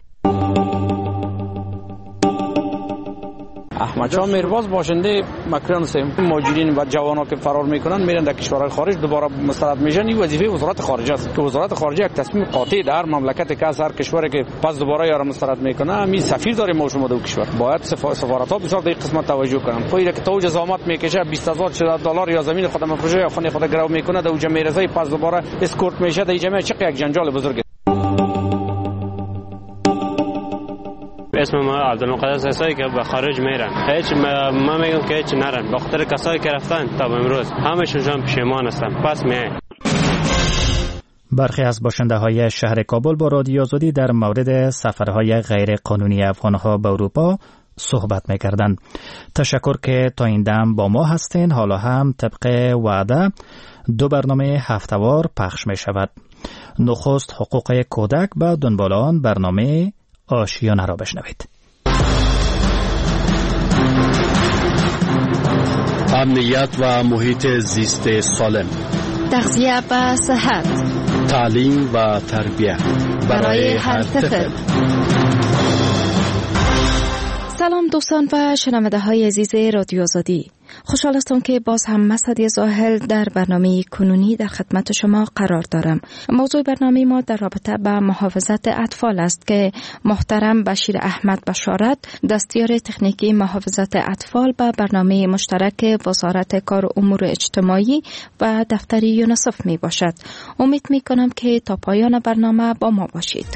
احمد شاه میرباز باشنده مکران است. مهاجرین و جوانان که فرار میکنن میرن در کشورهای خارج دوباره مسترد میشن. این وظیفه وزارت خارجه است که وزارت خارجه یک تصمیم قاطع در مملکت که از هر کشوری که پس دوباره یارو مسترد میکنه، همین سفیر داریم ما شما دو کشور، باید سفارت ها بسیار در قسمت توجه کنن. خودی که توج زحمت میکشه بیست هزار دلار یا زمین خودم مفروشه یا خونه خود گرو میکنه، در اونجا میرسه پس دوباره اسکورت میشه. در جمعه چقدر یک جنجال بزرگ. اسم ما عبدالمقدس عیسی که به خارج میرن، هیچ ما میگم که هیچ نرن، به خاطر کسایی که رفتن تا امروز همشون پشیمان هستن. پس میای برخی از باشنده های شهر کابل با رادیو آزادی در مورد سفرهای غیر قانونی افغانها به اروپا صحبت می‌کردند. تشکر که تا این دم با ما هستین. حالا هم طبق وعده دو برنامه هفته‌وار پخش می شود. نخست حقوق کودک و دنبال آن برنامه آشیانه را بشنوید. امنیت و محیط زیست سالم، تغذیه و صحت، تعلیم و تربیت برای هر طفل. سلام دوستان و شنونده های عزیز رادیو آزادی، خوشحال هستم که باز هم مسعدی زاهل در برنامه کنونی در خدمت شما قرار دارم. موضوع برنامه ما در رابطه با محافظت اطفال است که محترم بشیر احمد بشارت، دستیار تکنیکی محافظت اطفال با برنامه مشترک وزارت کار و امور اجتماعی و دفتر یونیسف می باشد. امید می کنم که تا پایان برنامه با ما باشید.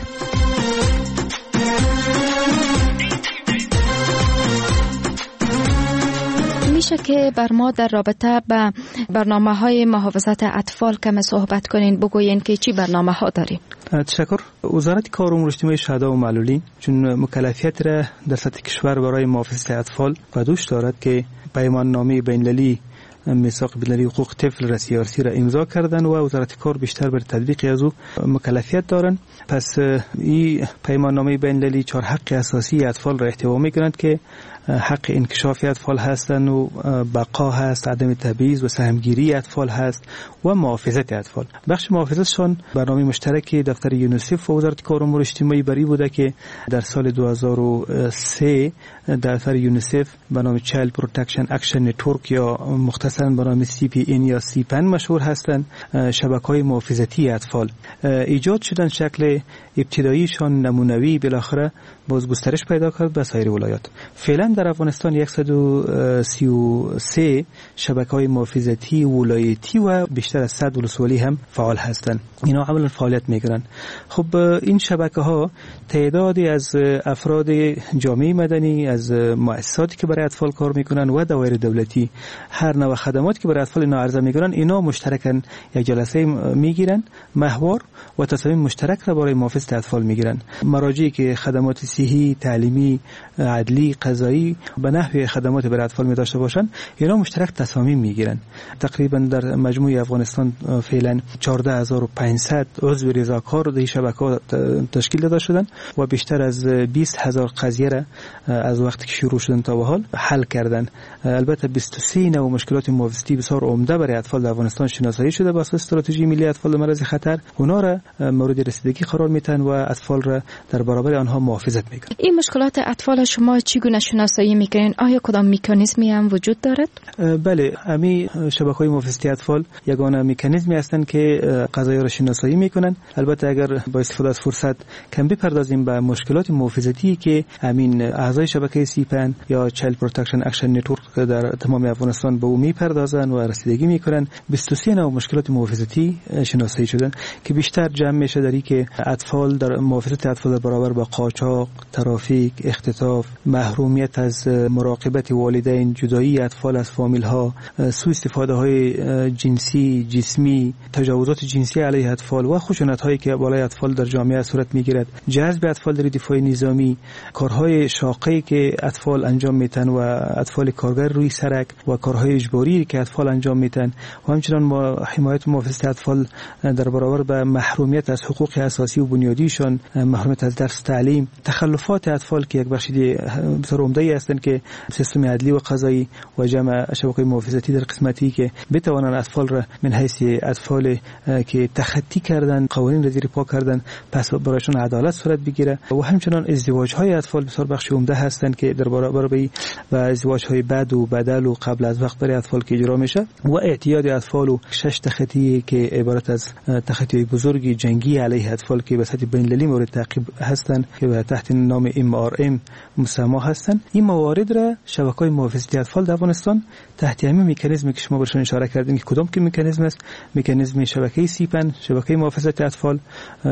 میشه که بر ما در رابطه با برنامه های محافظت اطفال کم صحبت کنین، بگوین که چی برنامه ها دارین؟ تشکر. وزارت کار و امور اجتماعی شهدا و معلولین چون مکلفیت را در سطح کشور برای محافظت اطفال و دوش دارد که پیمان نامه بین‌المللی میثاق بین‌المللی حقوق طفل را سی آر سی را امضا کردن و وزارت کار بیشتر بر تطبیق از او مکلفیت دارند. پس این پیمان نامه بین‌المللی چهار حق اساسی اطفال را احتوا می‌کنند که حق انکشاف اطفال هستند و بقا هست، عدم تبعیض و سهمگیری اطفال هست و محافظت اطفال. بخش محافظتشان برنامه مشترک دفتر یونیسف و وزارت کار و امور اجتماعی بری بوده که در سال دو هزار و سه دفتر یونیسف به نام چایلد پروتکشن اکشن نتورک یا مختصراً به نام سی پی ان یا سی پن مشهور هستند، شبکه‌های محافظتی اطفال ایجاد شدن. شکل ابتداییشان نمونوی بالاخره باز گسترش پیدا کرد به سایر ولایات. فعلا در افغانستان صد و سی و سه شبکه‌های محافظتی ولایتی و بیشتر از صد ولسوالی هم فعال هستند. اینا عملاً فعالیت می‌کنند. خب این شبکه‌ها تعدادی از افراد جامعه مدنی، از مؤسساتی که برای اطفال کار می‌کنند و دوایر دولتی، هر نوع خدماتی که برای اطفال اینا عرضه می‌کنند، اینا مشترکاً یک جلسه می‌گیرند محور و تصمیم مشترک را برای محافظت اطفال می‌گیرند. مراجعی که خدمات صحی، تعلیمی، عدلی، قضایی به نحو خدمات برای اطفال می داشته باشند، اینا مشترک تصامیم میگیرن. تقریبا در مجموع افغانستان فعلا چهارده هزار و پانصد عضو رضاکار در شبکه‌ها تشکیل داده شدن و بیشتر از بیست هزار قضیه را از وقتی که شروع شدن تا به حال حل کردن. البته بیست و سه نوع مشکلات محافظتی بسیار عمده برای اطفال در افغانستان شناسایی شده با اساس استراتژی ملی اطفال در معرض خطر. اونا را مورد رسیدگی قرار میتن و اطفال را در برابر آنها محافظت میکنن. این مشکلات اطفال شما چگونه شناسایی میکنین؟ آیا کدام مکانیزمی هم وجود دارد؟ بله، امی شبکه‌های محافظتی اطفال یگانه مکانیزمی هستند که قضایا را شناسایی میکنن. البته اگر با استفاده از فرصت کم بپردازیم به مشکلات محافظتی که امین اعضای شبکه سیپن یا چایلد پروتکشن اکشن نتورک در تمام افغانستان به او میپردازن و رسیدگی میکنن، بیست و سه نوع مشکلات محافظتی شناسایی شدن که بیشتر جمع میشه در اینکه اطفال در محافظت اطفال در برابر با قاچاق، ترافیک، اختطاف، محرومیت از مراقبت والدین، جدایی اطفال از فامیل ها، سوء استفاده های جنسی، جسمی، تجاوزات جنسی علیه اطفال و خشونت هایی که بالای اطفال در جامعه صورت میگیرد، جذب اطفال در دفاع نظامی، کارهای شاقی که اطفال انجام میتن و اطفال کارگر روی سرک و کارهای اجباری که اطفال انجام میتن و همچنین ما حمایت محافظت اطفال در برابر به محرومیت از حقوق اساسی و بنیادیشان، محرومیت از درس تعلیم، تخلفات اطفال که یک بخش بسیار عمده هستند که سیستم عدلی و قضایی و جمع شبکه محافظتی در قسمتی که بتوانند اطفال را من حیث اطفال که تخطی کردن قوانین را زیر پا کردن پس برایشان عدالت صورت بگیره و همچنین ازدواج های اطفال بسیار بخش عمده هستند که در برابر به و ازدواج های بعد و بدل و قبل از وقت برای اطفال که اجرا میشه و اعتیاد اطفال و شش تخطی که عبارت از تخطی بزرگی جنگی علیه اطفال که به سطح بین‌المللی مورد تعقیب هستند که تحت نام ام آر ام مسما هستند. این موارد را شبکه‌های محافظتی اطفال در افغانستان تحت همین مکانیزمی که شما برشون اشاره کردین که کدام که مکانیزم است، مکانیزم شبکه سیپن، شبکه محافظت اطفال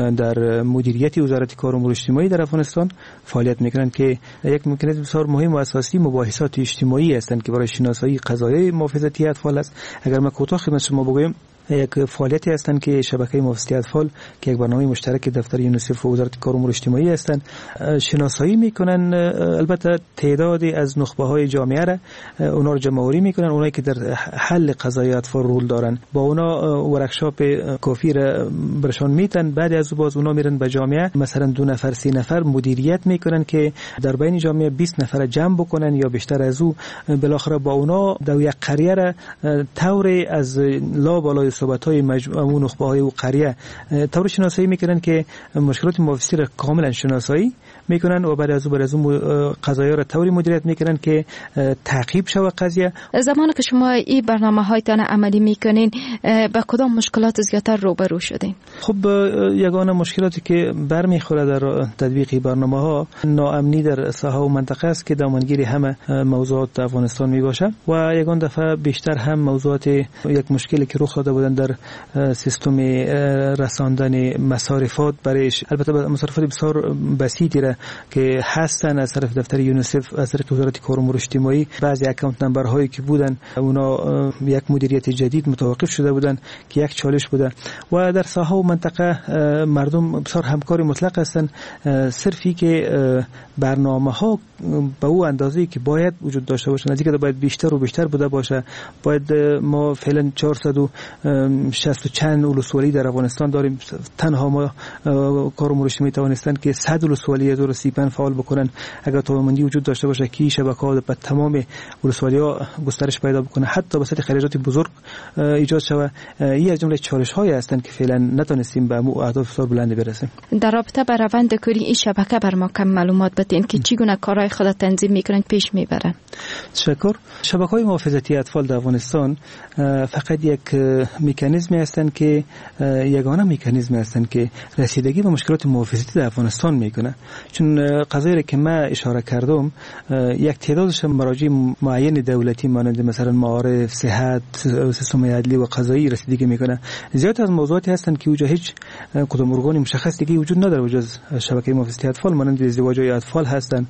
در مدیریت وزارت کار و امور اجتماعی در افغانستان فعالیت میکنند که یک مکانیزم بسیار مهم و اساسی مباحثات اجتماعی هستند که برای شناسایی قضایای محافظتی اطفال است. اگر ما کوتاه خدمت شما بگویم یک فعالیتی هستند که شبکه محافظت اطفال که یک برنامه مشترک دفتر یونیسف و وزارت کار و امور اجتماعی هستند شناسایی میکنن. البته تعدادی از نخبه های جامعه را اونا رو جمع آوری میکنن، اونایی که در حل قضای اطفال رول دارن با اونا ورکشاپ کافی را برشان میتن. بعد از باز اونا میرن به جامعه، مثلا دو نفر سه نفر مدیریت میکنن که در بین جامعه بیست نفر جمع بکنن یا بیشتر از او. بالاخره با اونا در یک قریه را طور از لا بالای صحبت‌های مجموعه نخبه‌های او قریه طور شناسایی میکنن که مشکلات محافظتی را کاملا شناسایی میکنن و بعد از او بعد از اون قضایا را طوری مدیریت میکنن که تعقیب شود قضیه. زمانی که شما این برنامه‌هایتان عملی میکنین با کدام مشکلات زیاتر روبرو شدین؟ خب یگانه مشکلاتی که برمیخوره در تطبیق برنامه‌ها ناامنی در ساحه و منطقه است که دامنگیری همه موضوعات افغانستان میباشه و یگان دفعه بیشتر هم موضوعات یک مشکلی که رخ داده بودن در سیستم رساندن مصارفات برای البته مصارفات بسیار بسیطی را که هستن از طرف دفتر یونیسف، از طرف وزارت کار و امور اجتماعی. بعضی اکانت نمبرهایی که بودن اونا یک مدیریت جدید متوقف شده بودن که یک چالش بوده و در ساحه و منطقه مردم بسیار همکاری مطلق هستن. صرفی که برنامه ها به او اندازه‌ای که باید وجود داشته باشه، نزدیک باید بیشتر و بیشتر بوده باشه. باید ما فعلا چهارصد و شصت و چند ولسوالی در افغانستان داریم. تنها ما کار و امور اجتماعی توانستن که صد ولسوالی دو سی پنج فعال بکنن. اگر توانمندی وجود داشته باشه که شبکه‌ها به تمام ولسوالی‌ها گسترش پیدا بکنه، حتی به سطح خراجات بزرگ ایجاد شود. این از جمله چالش‌هایی هستند که فعلا نتونستیم به مو اهداف بسیار بلند برسیم. در رابطه با روند کاری این شبکه بر ما کم معلومات بدین که چگونه کارهای خود تنظیم میکنن پیش میبرن. تشکر. شبکه‌های محافظتی اطفال در افغانستان فقط یک مکانیزمی هستند که یگانه مکانیزمی هستند که رسیدگی به مشکلات محافظتی در افغانستان میکنه. چون قضایی که من اشاره کردم یک تعدادش مراجع معین دولتی مانند مثلا معارف، صحت، سیستم عدلی و قضایی رسیدگی میکنه. زیاد از موضوعاتی هستند که وجه هیچ کدام ارگان مشخص دیگه وجود نداره جز شبکه محافظتی اطفال، مانند ازدواج‌های اطفال هستند،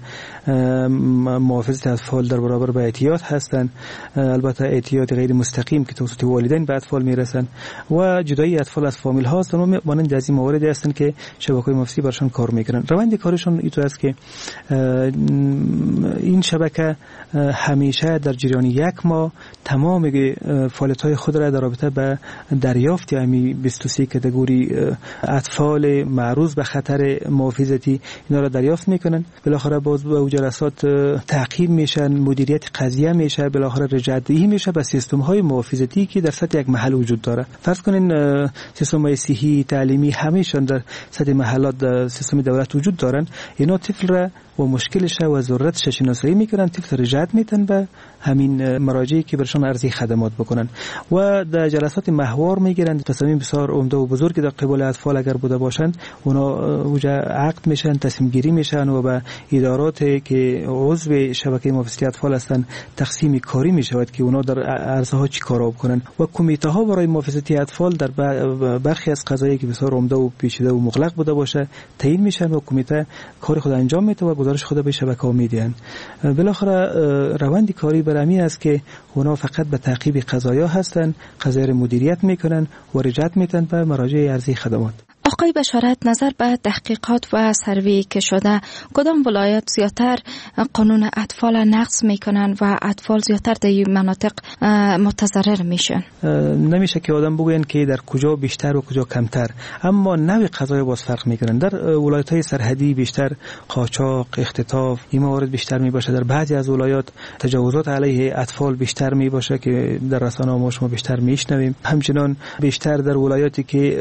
محافظت اطفال در برابر با اعتیاد هستند، البته اعتیاد غیر مستقیم که توسط والدین به اطفال میرسن و جدایی اطفال از فامیل ها هستند. مانند از این مواردی هستند که شبکه‌های محافظتی برشان کار میکنن. روند کارشون اینطور است که این شبکه همیشه در جریان یک ماه تمام فعالیت‌های خود را در رابطه به دریافت امی بیست و سه کاتگوری اطفال معرض به خطر محافظتی اینا را دریافت میکنن. بالاخره باز به جلسات تعقیب میشن، مدیریت قضیه میشه، بالاخره رجع‌دهی میشه به سیستم‌های محافظتی که در سطح یک محل وجود داره. فرض کنین سیستم‌های صحی، تعلیمی همیشون در سطح محلات در سیستم دولت وجود دارن. اینا طفل را و مشکلش و ضرورتش شناسایی میکنن، طفل رجعت میتن به همین مراجعی که برشان عرضی خدمات بکنن و در جلسات محور میگیرن. تصامیم بسیار عمده و بزرگی در قبال اطفال اگر بوده باشند اونا وجه عقد میشن، تصمیم گیری میشن و به ادارات که عضو شبکه محافظتی اطفال هستن تقسیم کاری میشود که اونا در عرضه ها چی کارا بکنن و کمیته ها برای محافظتی اطفال در برخی از قضایی که بسیار عمده و پیچیده و مغلق بوده باشه تعیین میشن و کمیته کار خود انجام میده و گزارش خود به شبکه ها میدن. بالاخره روند کاری برمی است که اونا فقط به تعقیب قضایا هستن، قضایا مدیریت میکنن و رجعت میتن به مراجع ارزی خدمات. آقای بشارت، نظر به تحقیقات و سروی که شده کدام ولایت زیاتر قانون اطفال نقض میکنن و اطفال زیاتر در این مناطق متضرر میشن؟ نمیشه که آدم بگوین که در کجا بیشتر و کجا کمتر، اما نوع قضایا باز فرق میکنن. در ولایت های سرحدی بیشتر قاچاق، اختطاف این موارد بیشتر میباشه. در بعضی از ولایات تجاوزات علیه اطفال بیشتر میباشه که در رسانه‌ها ما شما بیشتر میشنویم. همچنان بیشتر در ولایاتی که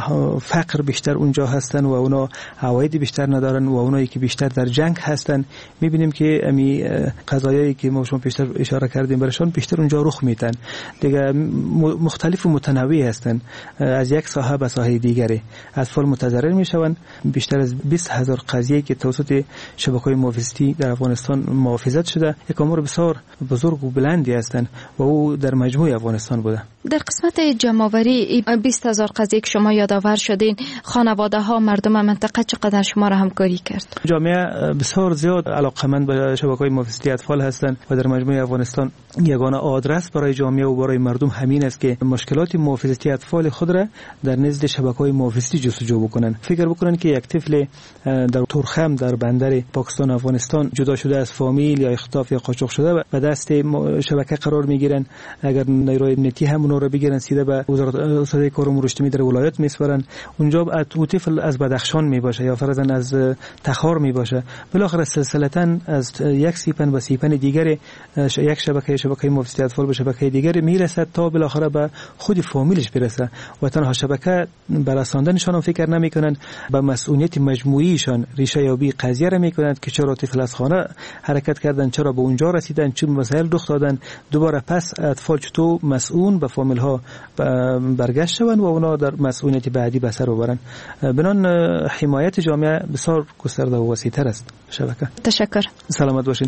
فقر بیشتر اونجا هستن و اونا عواید بیشتر ندارن و اونایی که بیشتر در جنگ هستن میبینیم که امی قضایایی که ما شما بیشتر اشاره کردیم برشان بیشتر اونجا رخ میدن. دیگه مختلف و متنوع هستن، از یک ساحه به ساحه دیگری اطفال متضرر میشون. بیشتر از بیست هزار قضیه که توسط شبکه‌های محافظتی در افغانستان محافظت شده یک امر بسیار بزرگ و بلندی هستن و او در مجموع افغانستان بوده. در قسمت جمع‌آوری بیست هزار قضیه که شما یادآور شدین، خانواده ها، مردم منطقه چقدر شما را همکاری کرد؟ جامعه بسیار زیاد علاقه‌مند به شبکه‌های محافظتی اطفال هستند و در مجموع افغانستان یگانه آدرس برای جامعه و برای مردم همین است که مشکلات محافظتی اطفال خود را در نزد شبکه‌های محافظتی جستجو بکنن. فکر بکنن که یک طفل در تورخم در بندر پاکستان و افغانستان جدا شده از فامیل یا اختطاف یا قاچاق شده و دست شبکه قرار میگیرن، اگر نیروی امنیتی هم اونها را بگیرن سیده به وزارت صدای کار امور اجتماعی در ولایت میسپارن، اونجا او طفل از بدخشان میباشه یا فرضاً از تخار میباشه، بالاخره سلسلتاً از یک سیپن به سیپن دیگر یک شبکه شبکه محافظتی اطفال به شبکه دیگر میرسد تا بالاخره به خود فامیلش برسه و تنها شبکه برساندنشان فکر نمیکنن، به مسئولیت مجموعیشان ریشه یابی قضیه را میکنند که چرا طفل از خانه حرکت کردن، چرا به اونجا رسیدن، چه مسائل رخ دادن، دوباره پس اطفال چطور مسئول به فامیل ها برگشت شوند و اونا در مسئولیت بعدی به سر ببرن. بنان حمایت جامعه بسیار گسترده و وسیع‌تر است شبکه. تشکر. سلامت باشین.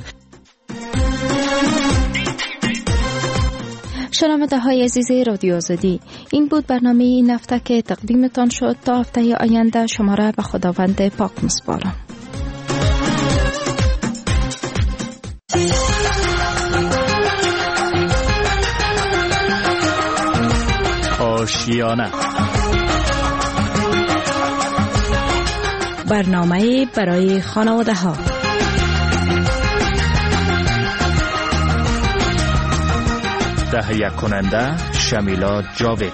شنونده های عزیز رادیو آزادی، این بود برنامه این هفته که تقدیمتان شد. تا هفته آینده شما را به خداوند پاک می‌سپارم. آشیانه، برنامه برای خانواده ها. تهیه کننده شمیلا جاوید.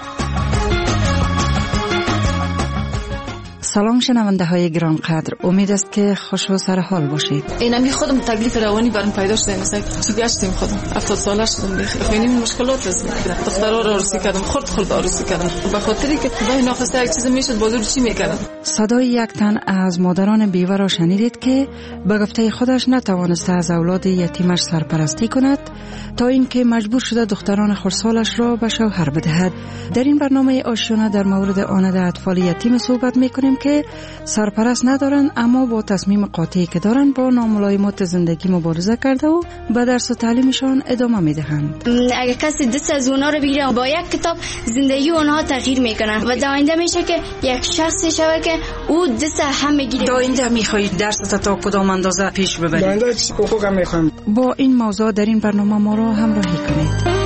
سلام شنونده های گرانقدر، امید است که خوش و سر حال باشید. اینمی خودم تکلیف روانی برام پیدا شده، مثلا چی گشتیم خودم هفتاد ساله شدم، بخوینیم مشکلات رسید دخترها را عروسی کردم، خرد خرد عروسی کردم به خاطری که خدای ناخواسته یک چیز میشد بازور چی میکردم. صدای یک تن از مادران بیوه را شنیدید که به گفته خودش نتوانسته از اولاد یتیمش سرپرستی کند تا اینکه مجبور شده دختران خردسالش را به شوهر بدهد. در این برنامه آشیانه در مورد آنده اطفال یتیم صحبت میکنیم که سرپرست ندارن اما با تصمیم قاطعی که دارن با ناملایمات زندگی مبارزه کرده و به درس و تعلیمشان ادامه میدهند. اگه کسی دست از اونا رو بگیره با یک کتاب زندگی اونها تغییر میکنه و داینده میشه که یک شخصی شوه که او دست هم میگیره. داینده میخوایی درست تا کدام اندازه پیش ببری؟ داینده حقوق هم میخوایم. با این موضوع در این برنامه ما را همراهی کنید.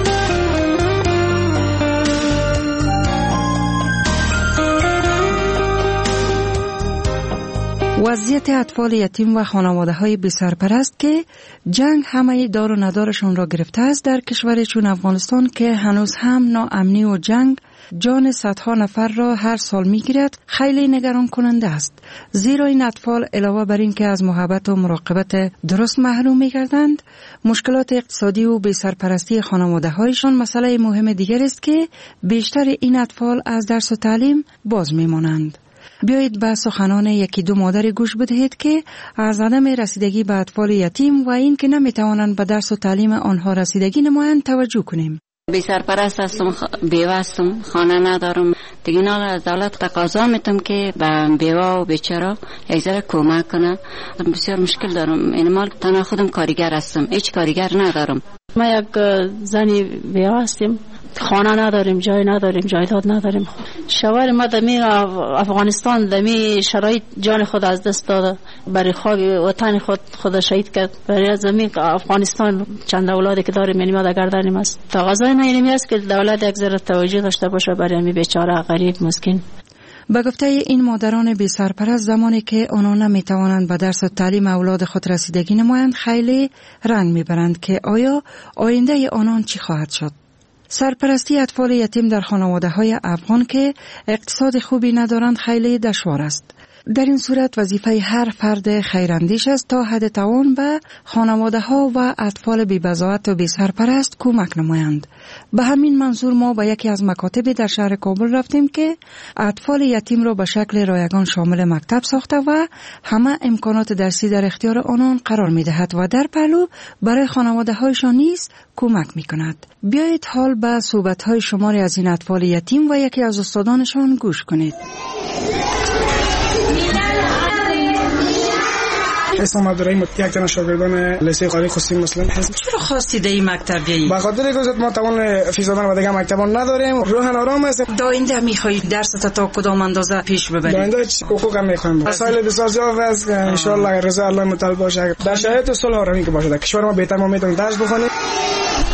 وضعیت اطفال یتیم و خانواده های بی سرپرست که جنگ همه دار و ندارشون را گرفته است در کشوری چون افغانستان که هنوز هم ناامنی و جنگ جان صدها نفر را هر سال میگیرد، خیلی نگران کننده است. زیرا این اطفال علاوه بر این که از محبت و مراقبت درست محروم میگردند، مشکلات اقتصادی و بی سرپرستی خانواده هایشان مسئله مهم دیگر است که بیشتر این اطفال از درس و تعلیم باز میمانند. بیایید به سخنان یکی دو مادر گوش بدهید که از عدم رسیدگی به اطفال یتیم و این که نمیتوانند به درس و تعلیم آنها رسیدگی نمایند توجه کنیم. بی سرپرست هستم، بیوه هستم، خانه ندارم. دیگه نال از دولت تقاضا میتونم که به بیوه و بیچاره یک ذره کمک کنه. بسیار مشکل دارم. این مال تنها خودم کارگر هستم، هیچ کارگر ندارم. ما یک زنی بیوه هستیم، خانه نداریم، جای نداریم، جایداد نداریم. شوهر ما دمی افغانستان دمی شرایط جان خود از دست داده، برای خاک وطن خود خود شهید کرد. برای زمین افغانستان چند اولادی که داریم یعنی ما در گردنیم است. تقاضای ما اینمی است که دولت یک ذره توجه داشته باشه برای همین بیچاره غریب مسکین. به گفته این مادران بی سرپرست، زمانی که آنها نمیتوانند به درس و تعلیم اولاد خود رسیدگی نمایند خیلی رنج میبرند که آیا آینده آنان چی خواهد شد. سرپرستی اطفال یتیم در خانواده های افغان که اقتصاد خوبی ندارند خیلی دشوار است. در این صورت وظیفه هر فرد خیراندیش است تا حد توان به خانواده ها و اطفال بی بضاعت و بی سرپرست کمک نمایند. به همین منظور ما به یکی از مکاتب در شهر کابل رفتیم که اطفال یتیم را به شکل رایگان شامل مکتب ساخته و همه امکانات درسی در اختیار آنان قرار می دهد و در پهلو برای خانواده هایشان نیز کمک می کند. بیایید حال به صحبت های شماری از این اطفال یتیم و یکی از استادانشان گوش کنید. اسم عبدالرحیم، یک تن شاگردان لیسه قاری خصوصی مسلم هست. چرا خواستی در این مکتب بیایی؟ به خاطر اینکه ما توان فیس دادن و دیگه مکتبان نداریم، روحن آرام است. داینده میخوای درس تا کدام اندازه پیش ببری؟ داینده حقوق هم میخوایم. مسائل بسیار زیاد است که ان شاء الله رضا الله متعال باشه. در شرایط صلح و آرامی که باشه در کشور ما بهتر ما میتونیم درس بخونیم.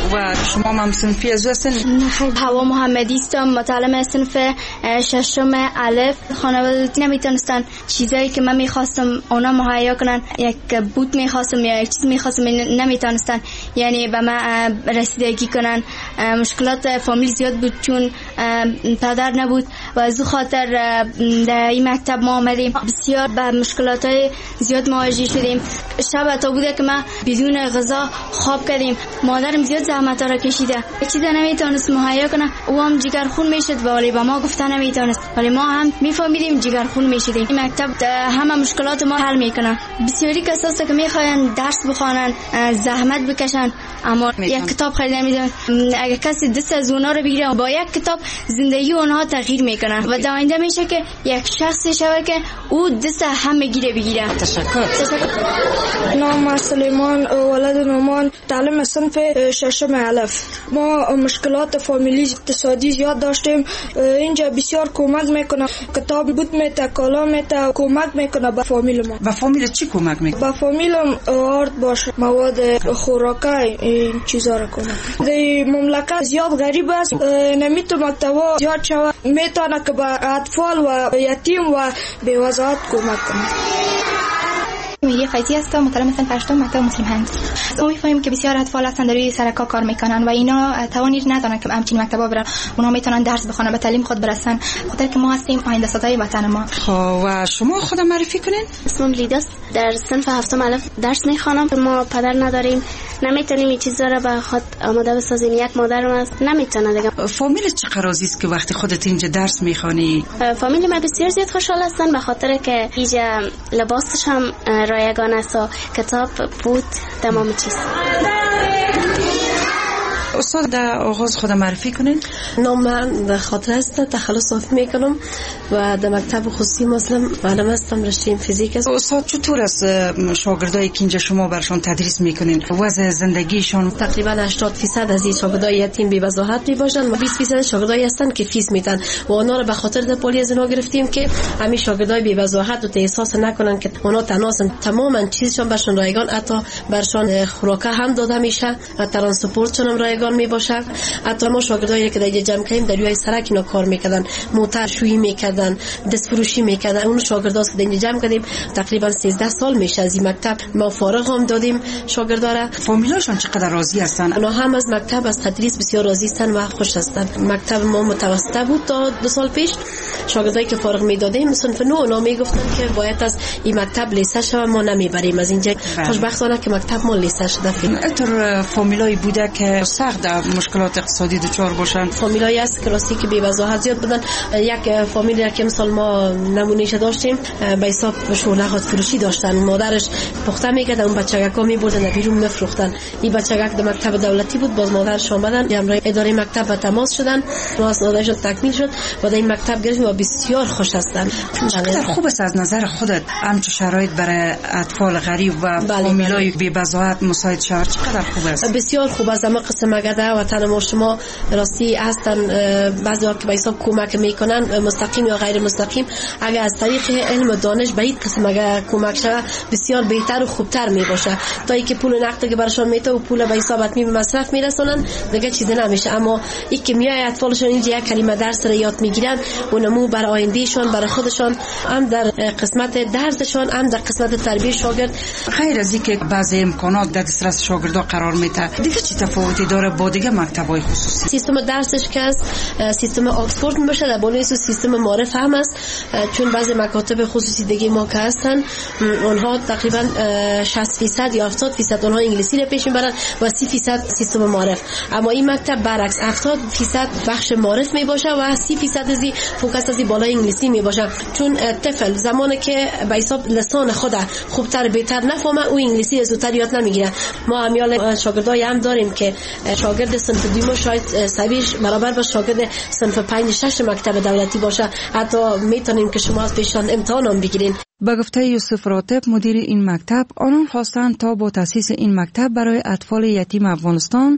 و شما هم صنفی از هستن؟ هوا محمدی هستم، متعلم صنف ششم الف. خانواده نمیتونستن چیزایی که من میخواستم اونا مهیا کنن. یک بوت میخواستم یا یک چیز میخواستم نمیتونستن یعنی به من رسیدگی کنن. مشکلات فامیل زیاد بود چون پدر نبود و از خاطر در این مکتب ما آمدیم. بسیار به مشکلات زیاد مواجه شدیم. شب تا بوده که ما بدون غذا خواب کردیم. مادرم زیاد زحمت را کشیده، چیزی نمیتونست مهیا کنه. او هم جگرخون میشد ولی با ما گفته نمیتونست، ولی ما هم میفهمیدیم جگرخون میشدیم. این مکتب همه مشکلات ما حل میکنه. بسیاری کسایی که میخواین درس بخوانن زحمت بکشن اما یک کتاب خریده میدن. اگه کسی دست از اونا رو بگیره با یک کتاب زندگی اونها تغییر میکنه و در آینده میشه که یک شخصی شوه که او دست همه گیره بگیره. تشکر. نام سلیمان ولد نومان، تعلیم صنف ششم الف. ما مشکلات فامیلی اقتصادی زیاد داشتیم. اینجا بسیار کمک میکنه. کتاب بود میته، کالا میته، کمک میکنه به فامیل ما. به فامیل چی کمک میکنه؟ به فامیلم آرد باشه، مواد خوراکی این چیزا را کمک. در مملکت زیاد غریب است، نمیتو مکتبا زیاد شود. میتونه که به اطفال و یتیم و بیوزات کمک کنه. میگه فیضی هستم، متعلم صنف هشتم مکتب مسلم هند. ما میفهمیم که بسیار اطفال هستن در روی سرکا کار میکنن و اینا توانی ندارن که همچین مکتبا برن. اونا میتونن درس بخونن، به تعلیم خود برسن، خاطر که ما هستیم آینده سازای وطن ما. خب و شما خود معرفی کنین؟ اسمم لیداست، در صنف هفتم الف درس میخوانم. ما پدر نداریم، نمیتونیم این چیزا رو به خود آماده بسازیم. یک مادرم است نمیتونه دیگه. فامیل چقدر راضی است که وقتی خودت اینجا درس میخوانی؟ فامیل ما بسیار زیاد خوشحال هستن به خاطر که اینجا لباسش هم رایگان است و کتاب بود تمام چیز. استاد در آغاز خود معرفی کنین؟ نام من در خاطر هستم، تخلص صافی میکنم و در مکتب خصوصی مسلم معلم هستم، رشته فیزیک است. استاد چطور است شاگردایی که اینجا شما برشان تدریس میکنین؟ وضع زندگیشون؟ تقریبا هشتاد درصد از این شاگردای یتیم بی وضاحت می باشن و بیست درصد شاگردایی هستن که فیس میدن و اونا رو به خاطر در پلی از اینا گرفتیم که همین شاگردای بی وضاحت و احساس نکنن که اونا تناسن تماما چیزشون برشون رایگان، حتی برشان خوراک هم داده میشه، ترانسپورتشون هم رایگان می باشه. حتی ما شاگردایی که در جمع کردیم در روی سرک اینا کار میکردن، موتر شویی میکردن، دست فروشی میکردن. اون شاگرداست که در جمع کردیم تقریبا سیزده سال میشه از این مکتب ما فارغ هم دادیم شاگردا را. فامیلاشون چقدر راضی هستن؟ اونا هم از مکتب از تدریس بسیار راضی هستن و خوش هستن. مکتب ما متوسطه بود تا دو سال پیش. شاگردایی که فارغ میدادیم صنف نو اونا میگفتن که باید از این مکتب لیسه شوه، ما نمیبریم از اینجا. خوشبختانه که مکتب ما لیسه شده. اینطور فامیلای بوده که سخت در مشکلات اقتصادی دچار باشن؟ فامیلای است کلاسی که بی وضاحت زیاد بودن. یک فامیلی که مثلا ما نمونهش داشتیم به حساب شورلغات فروشی داشتن، مادرش پخته میکرد، اون بچگکا میبردن بیرون میفروختن. این بچگک در مکتب دولتی بود، باز مادرش اومدن امروز اداره مکتب به تماس شدن، واسطه‌شون تکمیل شد و در این مکتب گرفتیم و بسیار خوش هستن. چقدر خوب است از نظر خودت همچون شرایط برای اطفال غریب و فامیلای بی وضاحت مساعد شود؟ چقدر خوب است؟ بسیار خوب است. اما قسم مگده وطن ما شما راستی هستن بعضی‌ها که به حساب کمک میکنن مستقیم یا غیر مستقیم. اگر از طریق علم و دانش به این قسم اگر کمک شود بسیار بهتر و خوبتر میباشه تا اینکه پول نقد که براشون میته و پول به حساب حتمی به مصرف میرسونن دیگه چیزی نمیشه. اما این که میای اطفالشون اینجا یک کلمه درس را یاد میگیرن و نمو برای آیندهشون برای خودشون هم در قسمت درسشون هم در قسمت تربیت شاگرد. غیر از اینکه بعضی امکانات در دسترس شاگردا قرار میده دیگه چی تفاوتی داره با دیگه مکتب‌های خصوصی؟ سیستم درسش که است سیستم آکسفورد میشه، در بالای سیستم معرف هم است، چون بعضی مکاتب خصوصی دیگه ما که هستن اونها تقریبا شصت درصد یا هفتاد درصد اونها انگلیسی رو پیش میبرن و سی درصد سیستم معرف. اما این مکتب برعکس هفتاد درصد بخش معرف می باشه و سی درصد از این فوکس از بالای انگلیسی می باشه، چون طفل زمانی که به حساب لسان خود خوبتر بهتر نفهمه او انگلیسی زودتر یاد نمیگیره. ما همیال شاگردای هم داریم که شاگرد صنف دوم شاید سویش برابر با شاگرد صنف پنج شش مکتب دولتی باشه، حتی میتونیم که شما از پیشان امتحان هم بگیرین. به گفته یوسف راتب مدیر این مکتب، آنان خواستند تا با تأسیس این مکتب برای اطفال یتیم افغانستان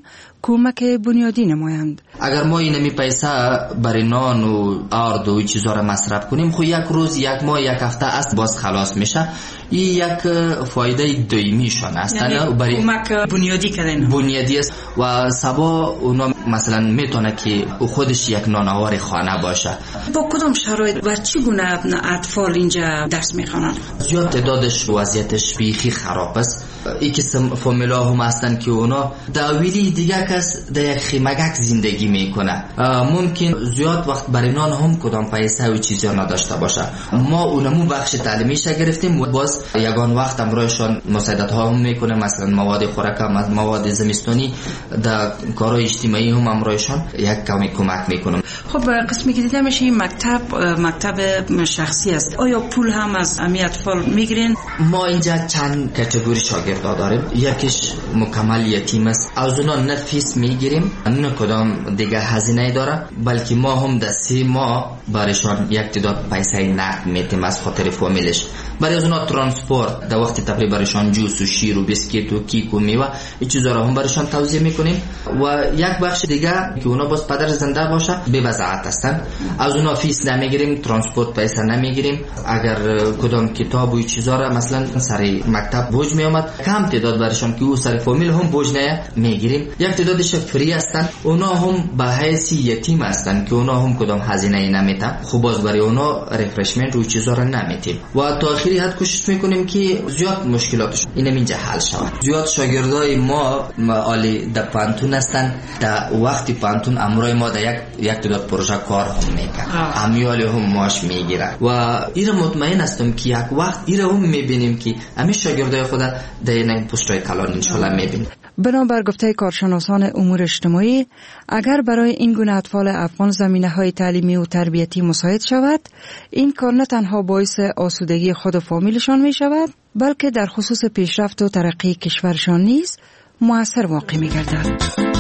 کمک بنیادی نمایند. اگر ما اینمی پیسه برای نان و آرد و چیزا را مصرف کنیم، خو یک روز، یک ماه، یک هفته است باز خلاص میشه. این یک فایده دائمیشان است. یعنی برای کمک بنیادی کردن بنیادی است و سبا اونا مثلا میتونه که خودش یک نانوار خانه باشه. با کدام شرایط و چگونه اطفال اینجا درس میخوانند؟ زیاد تعدادش وضعیتش بیخی خراب است. این قسم فامیلا هم هستن که اونا داویلی دیگه کس در یک خیمگک زندگی میکنه. ممکن زیاد وقت برای نان هم کدام پیسه و چیزی نداشته باشه. ما اونمو بخش تعلیمیش گرفتیم و باز یگان وقت امرایشان مساعدت ها هم میکنه، مثلا مواد خوراک، مواد زمستانی، در کارهای اجتماعی هم امرایشان یک کمی کمک میکنم. خب قسمی که دیده میشه این مکتب مکتب شخصی است. آیا پول هم از امی اطفال میگیرین؟ ما اینجا چند کاتگوری شاگرد داریم. یکیش مکمل یتیم است، از اونا نه فیس میگیریم نه کدام دیگه هزینه داره، بلکه ما هم در سه ماه برایشان یک تعداد پیسه نقد میتیم از خاطر فامیلش. برای از اونا ترانسپورت در وقت تقریبا برایشان جوس و شیر و بیسکیت و کیک و میوه این چیزا را هم برایشان توزیع میکنیم. و یک بخش دیگه که اونا باز پدر زنده باشه به وضاحت هستن، از اونا فیس نمیگیریم، ترانسپورت پیسه نمیگیریم. اگر کدام کتاب و چیزا را مثلا سر مکتب بوج میامد، کم تعداد برایشان که او سر فامیل هم بوج نه میگیریم. یک تعدادش فری هستن، اونا هم به حیث یتیم هستن که اونا هم کدام هزینه نمیتن. خب باز برای اونا ریفرشمنت و چیزا را نمیتیم. و تا آخری حد کوشش میکنیم که زیاد مشکلاتش اینم اینجا حل شود. زیاد شاگردای ما عالی در پانتون هستن، در وقت پانتون امروی ما در یک یک تعداد پروژه کار هم میکنن، امیالی هم ماش میگیرن و ایره مطمئن هستم که یک وقت ایره هم میبینیم که همین شاگردای خود در این پستای کلان انشالله میبینیم. بنابر گفته کارشناسان امور اجتماعی، اگر برای این گونه اطفال افغان زمینه های تعلیمی و تربیتی مساعد شود، این کار نه تنها باعث آسودگی خود و فامیلشان می شود، بلکه در خصوص پیشرفت و ترقی کشورشان نیز مؤثر واقع می گردد.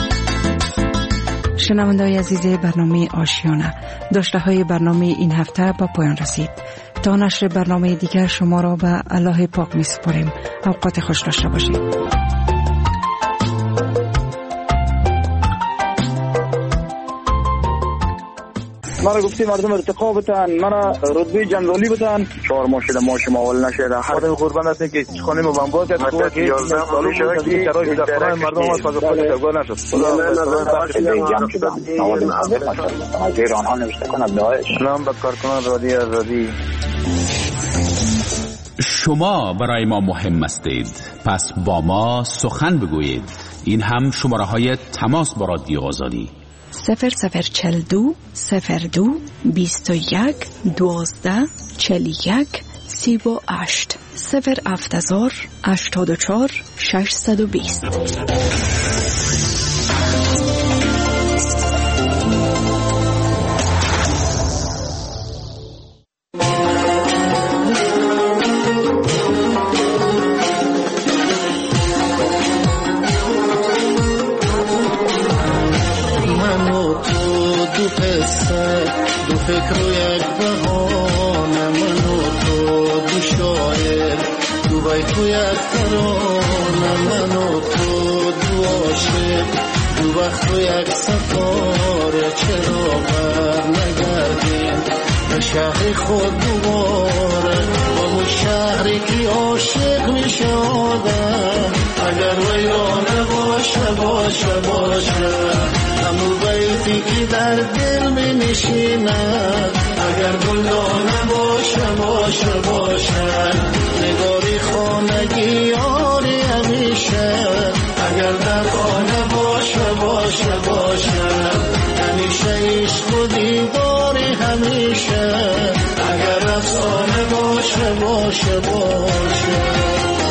شنونده‌های عزیز برنامه آشیانه، داشته های برنامه این هفته با پایان رسید. تا نشر برنامه دیگر شما را به الله پاک می سپاریم. اوقات خوش داشته باشید. مرا گفتی مردم ارتقا بتن، مرا رتبه جنرالی بتن، چهار ماه شده ماه شما اول نشده. خودم قربان هستم که خانه ما بمبار کرد تو که یازده سال شده که برای دفتر مردم از فاز خود تبار نشد. خدا جمع شده. اگر آنها نوشته کنند داعش. سلام به کارکنان رادیو آزادی. شما برای ما مهم هستید، پس با ما سخن بگویید. این هم شماره های تماس با رادیو آزادی: صفر صفر چل دو صفر دو بیست و یک دوازده چل یک سی و هشت صفر هفتزار هشتاد و چار ششصد و بیست. فکر و یک بهانه، من و تو دو شاعر، دو بیت و یک ترانه، من و تو دو عاشق، دو وقت و یک سفاره. چرا بر نگردیم به شهر خود دوباره، با اون شهری که عاشق می شدم. اگر ویرانه باشه باشه باشه، همون بیتی که در دل می نشیند. اگر گلدانه باشه باشه باشه، نگاری خانگی یاری همیشه. اگر در خانه باشه باشه باشه، همیشه عشق و دیداری همیشه. اگر افسانه باشه باشه باشه.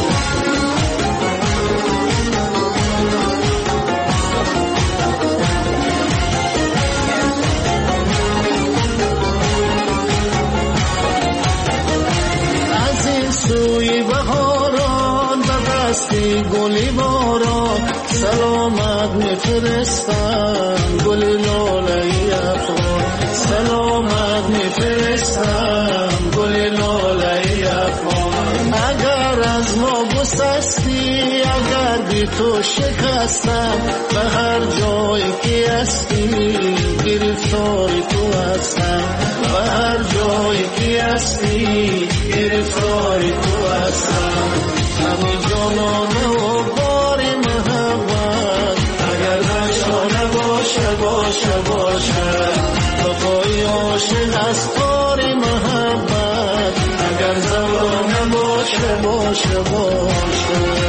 سوی بهاران و دستی گلی باران، سلامت میفرستم گل لاله افغان. سلامت میفرستم گل لاله افغان. اگر از ما گسستی، اگر بی تو شکستم به هر جایی که هستی گرفتار تو هستم به هر جایی که هستی گرفتار تو هستم همین جانانه و بار محبت اگر نشانه باشه باشه باشه وفای عاشق از کار محبت اگر زمانه باشه باشه باشه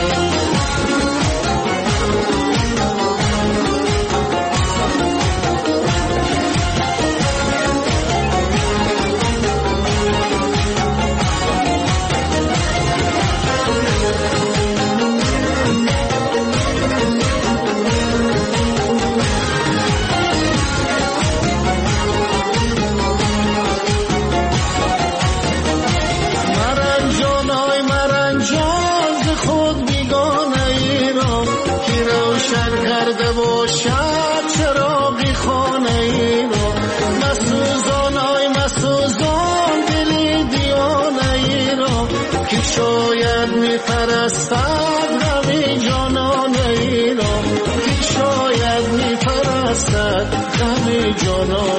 شاید می پرستد غم جانان ای را شاید می پرستد غم جانان